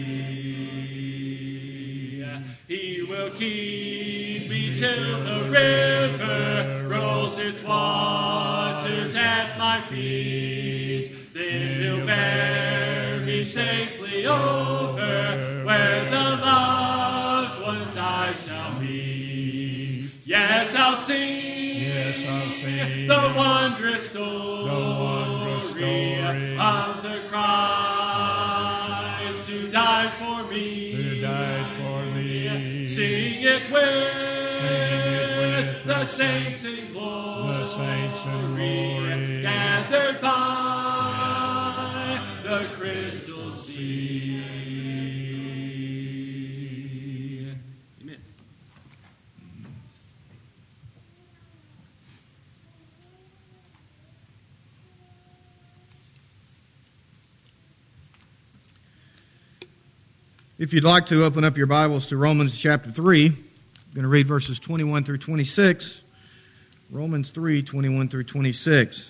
He will keep me till the river rolls its waters at my my feet. Then he'll bear me safely over where the loved ones I shall meet. Yes, I'll sing, Yes, I'll sing the wondrous story, the wondrous story of the Christ who died for me. who died for me. Sing it with, Sing it with the the saints in glory, the saints in glory, gathered by the crystal sea. Amen. If you'd like to open up your Bibles to Romans chapter three, I'm going to read verses twenty-one through twenty-six. Romans three, twenty-one through twenty-six.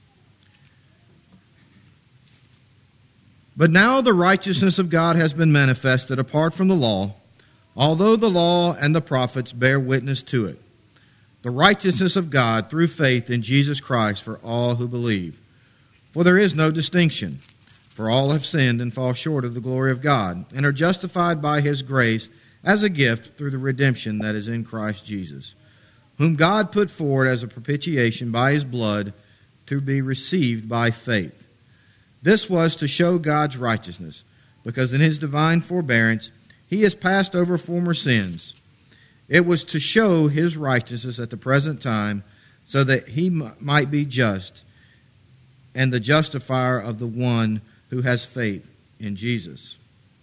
But now the righteousness of God has been manifested apart from the law, although the law and the prophets bear witness to it. The righteousness of God through faith in Jesus Christ for all who believe. For there is no distinction. For all have sinned and fall short of the glory of God, and are justified by His grace as a gift through the redemption that is in Christ Jesus, whom God put forward as a propitiation by His blood to be received by faith. This was to show God's righteousness, because in His divine forbearance He has passed over former sins. It was to show His righteousness at the present time, so that He m- might be just and the justifier of the one who has faith in Jesus.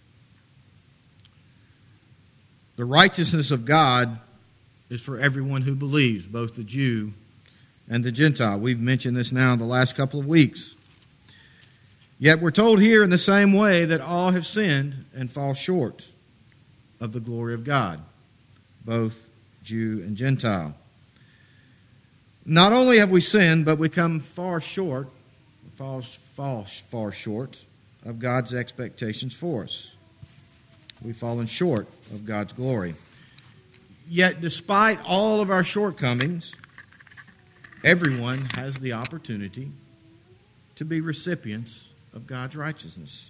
The righteousness of God is for everyone who believes, both the Jew and the Gentile. We've mentioned this now in the last couple of weeks. Yet we're told here in the same way that all have sinned and fall short of the glory of God, both Jew and Gentile. Not only have we sinned, but we come far short, fall, fall far short of God's expectations for us. We've fallen short of God's glory. Yet, despite all of our shortcomings, everyone has the opportunity to be recipients of God's righteousness.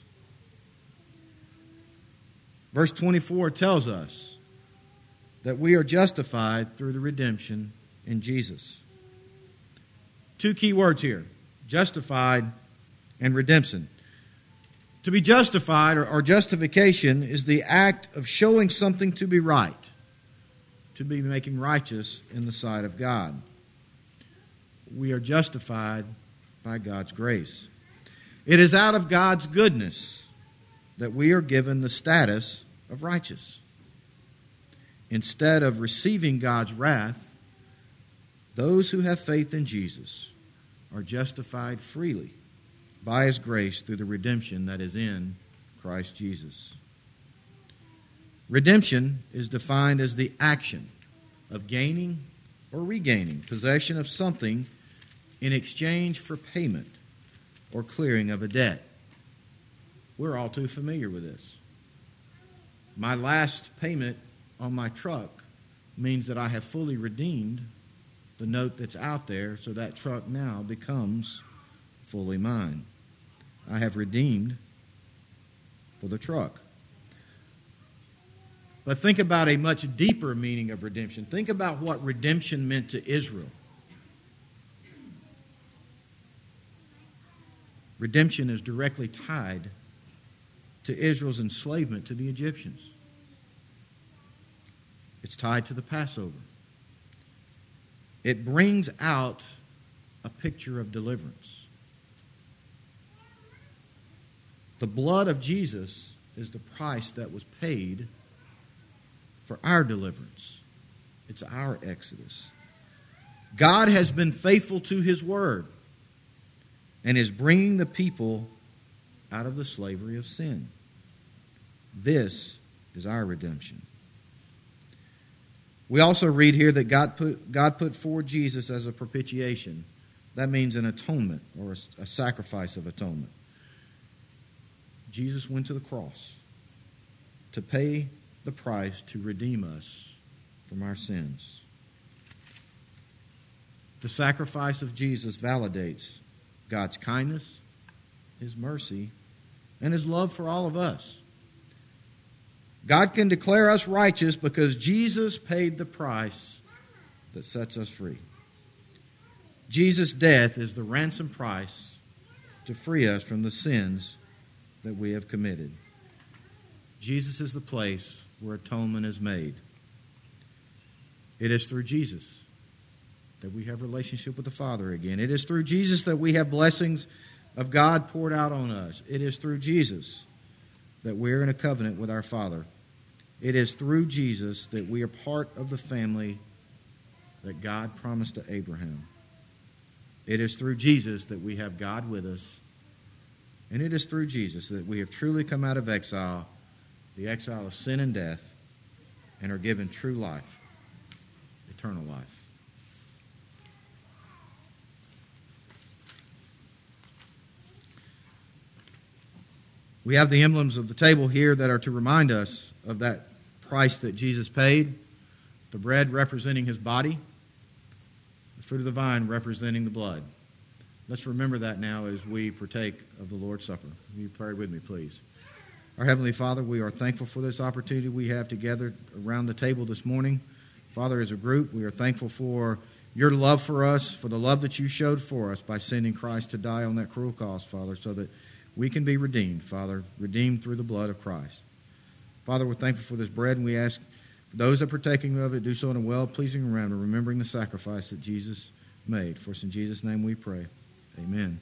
Verse twenty-four tells us that we are justified through the redemption in Jesus. Two key words here, justified and redemption. To be justified, or, or justification, is the act of showing something to be right, to be making righteous in the sight of God. We are justified by God's grace. It is out of God's goodness that we are given the status of righteous. Instead of receiving God's wrath, those who have faith in Jesus are justified freely by His grace through the redemption that is in Christ Jesus. Redemption is defined as the action of gaining or regaining possession of something in exchange for payment or clearing of a debt. We're all too familiar with this. My last payment on my truck means that I have fully redeemed the note that's out there, so that truck now becomes fully mine. I have redeemed for the truck. But think about a much deeper meaning of redemption. Think about what redemption meant to Israel. Redemption is directly tied to Israel's enslavement to the Egyptians. It's tied to the Passover. It brings out a picture of deliverance. The blood of Jesus is the price that was paid for our deliverance. It's our exodus. God has been faithful to His word and is bringing the people out of the slavery of sin. This is our redemption. We also read here that God put, God put forward Jesus as a propitiation. That means an atonement or a, a sacrifice of atonement. Jesus went to the cross to pay the price to redeem us from our sins. The sacrifice of Jesus validates God's kindness, His mercy, and His love for all of us. God can declare us righteous because Jesus paid the price that sets us free. Jesus' death is the ransom price to free us from the sins that we have committed. Jesus is the place where atonement is made. It is through Jesus that we have relationship with the Father again. It is through Jesus that we have blessings of God poured out on us. It is through Jesus that we are in a covenant with our Father. It is through Jesus that we are part of the family that God promised to Abraham. It is through Jesus that we have God with us. And it is through Jesus that we have truly come out of exile, the exile of sin and death, and are given true life, eternal life. We have the emblems of the table here that are to remind us of that price that Jesus paid. The bread representing His body, the fruit of the vine representing the blood. Let's remember that now as we partake of the Lord's Supper. Will you pray with me, please? Our Heavenly Father, we are thankful for this opportunity we have together around the table this morning. Father, as a group, we are thankful for your love for us, for the love that you showed for us by sending Christ to die on that cruel cross, Father, so that we can be redeemed, Father, redeemed through the blood of Christ. Father, we're thankful for this bread, and we ask for those that are partaking of it, do so in a well-pleasing manner, remembering the sacrifice that Jesus made. For us in Jesus' name we pray. Amen.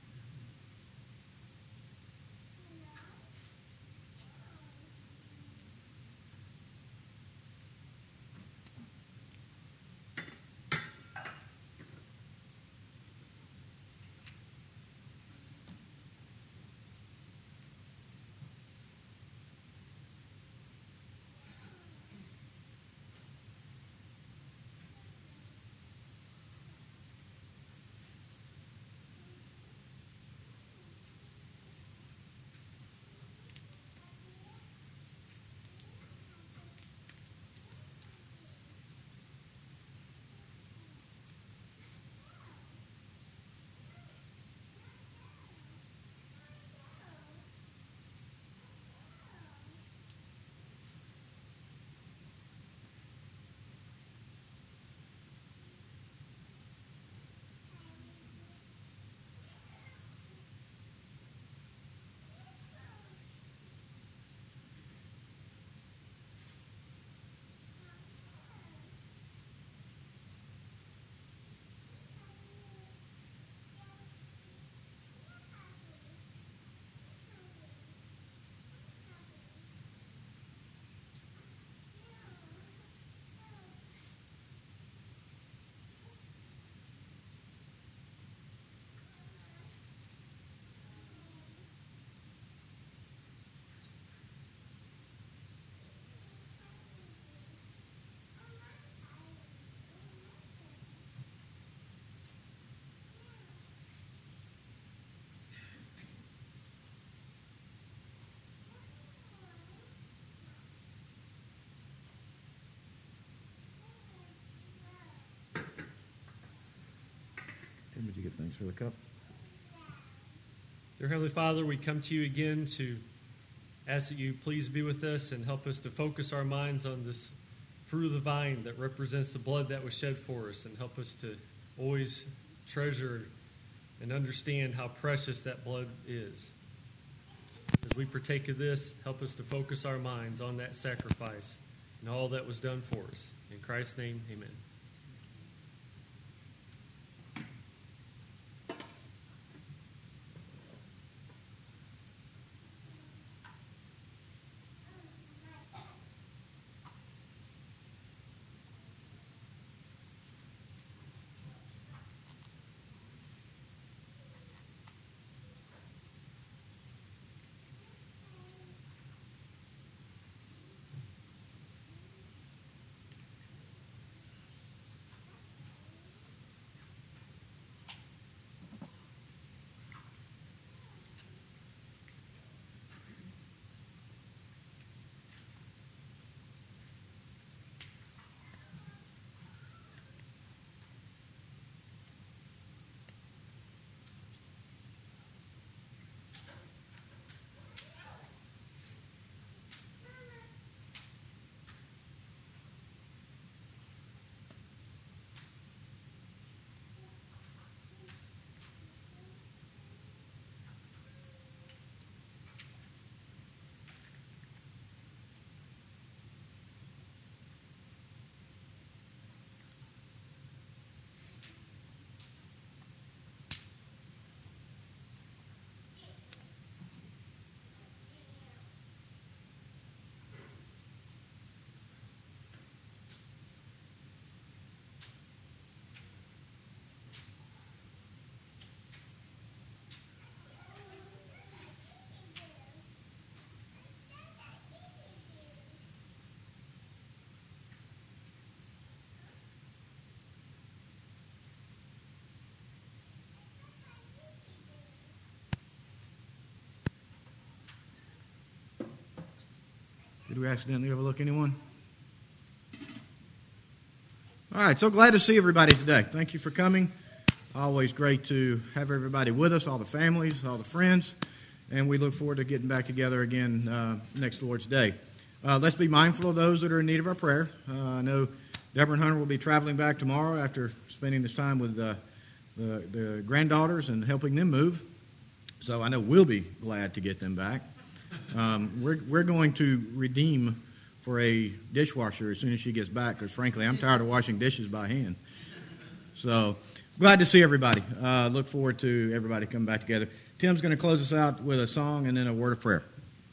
Would you give thanks for the cup? Dear Heavenly Father, we come to you again to ask that you please be with us and help us to focus our minds on this fruit of the vine that represents the blood that was shed for us, and help us to always treasure and understand how precious that blood is. As we partake of this, help us to focus our minds on that sacrifice and all that was done for us. In Christ's name, amen. Did we accidentally overlook anyone? All right, so glad to see everybody today. Thank you for coming. Always great to have everybody with us, all the families, all the friends, and we look forward to getting back together again uh, next Lord's Day. Uh, let's be mindful of those that are in need of our prayer. Uh, I know Deborah and Hunter will be traveling back tomorrow after spending this time with uh, the, the granddaughters and helping them move. So I know we'll be glad to get them back. Um, we're we're going to redeem for a dishwasher as soon as she gets back, because frankly, I'm tired of washing dishes by hand. So glad to see everybody. Uh, look forward to everybody coming back together. Tim's going to close us out with a song and then a word of prayer.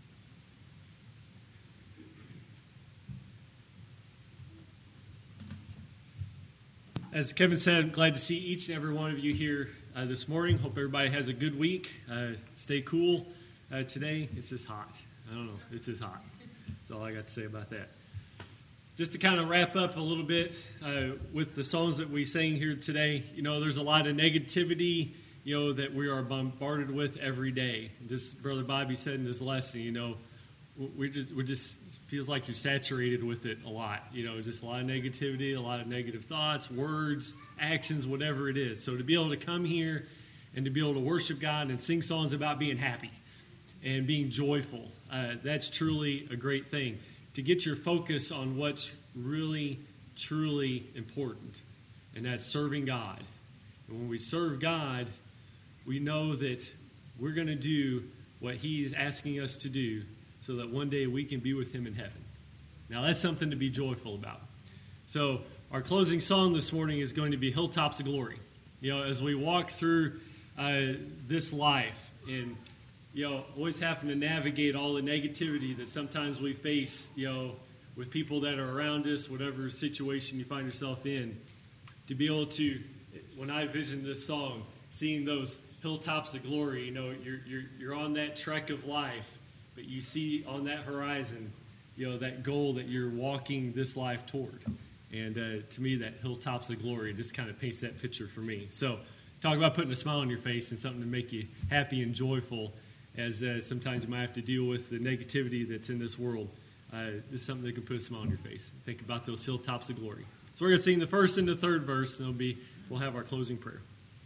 As Kevin said, I'm glad to see each and every one of you here uh, this morning. Hope everybody has a good week. Uh, stay cool uh, today. It's just hot. I don't know. It's just hot. That's all I got to say about that. Just to kind of wrap up a little bit uh, with the songs that we sang here today, you know, there's a lot of negativity, you know, that we are bombarded with every day. Just Brother Bobby said in his lesson, you know, we just we just feels like you're saturated with it a lot. You know, just a lot of negativity, a lot of negative thoughts, words, actions, whatever it is. So to be able to come here and to be able to worship God and sing songs about being happy and being joyful, uh, that's truly a great thing. To get your focus on what's really, truly important, and that's serving God. And when we serve God, we know that we're going to do what He is asking us to do so that one day we can be with Him in heaven. Now, that's something to be joyful about. So our closing song this morning is going to be Hilltops of Glory. You know, as we walk through uh, this life and, you know, always having to navigate all the negativity that sometimes we face, you know, with people that are around us, whatever situation you find yourself in, to be able to, when I vision this song, seeing those hilltops of glory, you know, you're you're you're on that trek of life, but you see on that horizon, you know, that goal that you're walking this life toward. And uh, to me, that hilltops of glory just kind of paints that picture for me. So talk about putting a smile on your face and something to make you happy and joyful, as uh, sometimes you might have to deal with the negativity that's in this world. Uh, this is something that can put a smile on your face. Think about those hilltops of glory. So we're going to sing the first and the third verse, and it'll be, we'll have our closing prayer.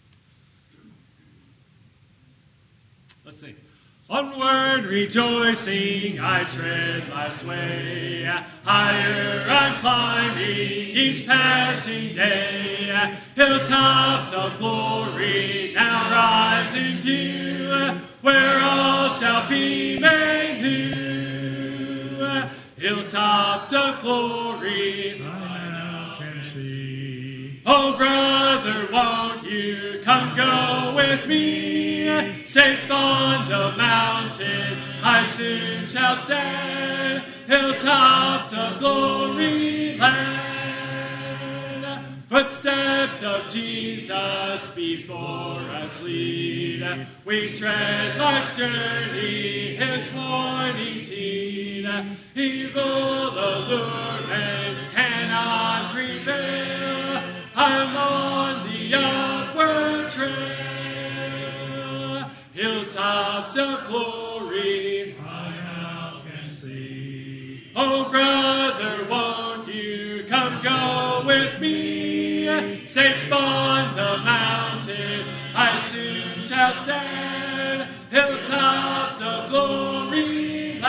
Let's sing. Onward rejoicing, I tread life's way. Higher I'm climbing each passing day. Hilltops of glory now rise in view, where all shall be made new. Hilltops of glory I now can see. Oh, brother, won't you come go with me? Safe on the mountain I soon shall stand. Hilltops of glory land. Footsteps of Jesus before us lead. We tread life's journey, His warnings heed. Evil allurements cannot prevail. I'm on the upward trail. Hilltops of glory I now can see. Oh, brother, won't you come go with me? Safe on the mountain I soon shall stand. Hilltops of glory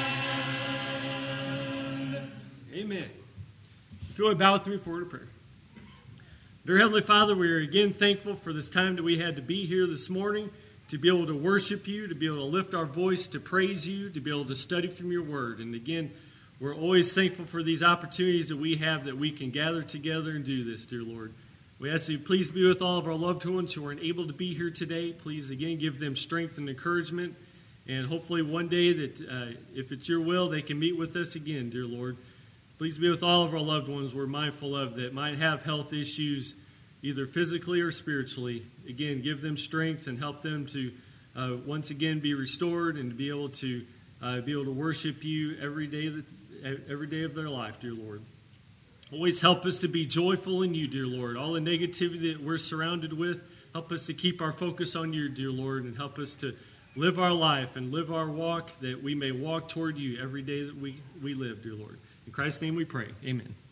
land. Amen. If you would bow with me for a word of prayer. Dear Heavenly Father, we are again thankful for this time that we had to be here this morning, to be able to worship you, to be able to lift our voice, to praise you, to be able to study from your word. And again, we're always thankful for these opportunities that we have that we can gather together and do this, dear Lord. We ask you, please be with all of our loved ones who aren't able to be here today. Please, again, give them strength and encouragement. And hopefully one day that, uh, if it's your will, they can meet with us again, dear Lord. Please be with all of our loved ones we're mindful of that might have health issues, either physically or spiritually. Again, give them strength and help them to uh, once again be restored and to be able to uh, be able to worship you every day that every day of their life, dear Lord. Always help us to be joyful in you, dear Lord. All the negativity that we're surrounded with, help us to keep our focus on you, dear Lord, and help us to live our life and live our walk, that we may walk toward you every day that we, we live, dear Lord. In Christ's name we pray. Amen.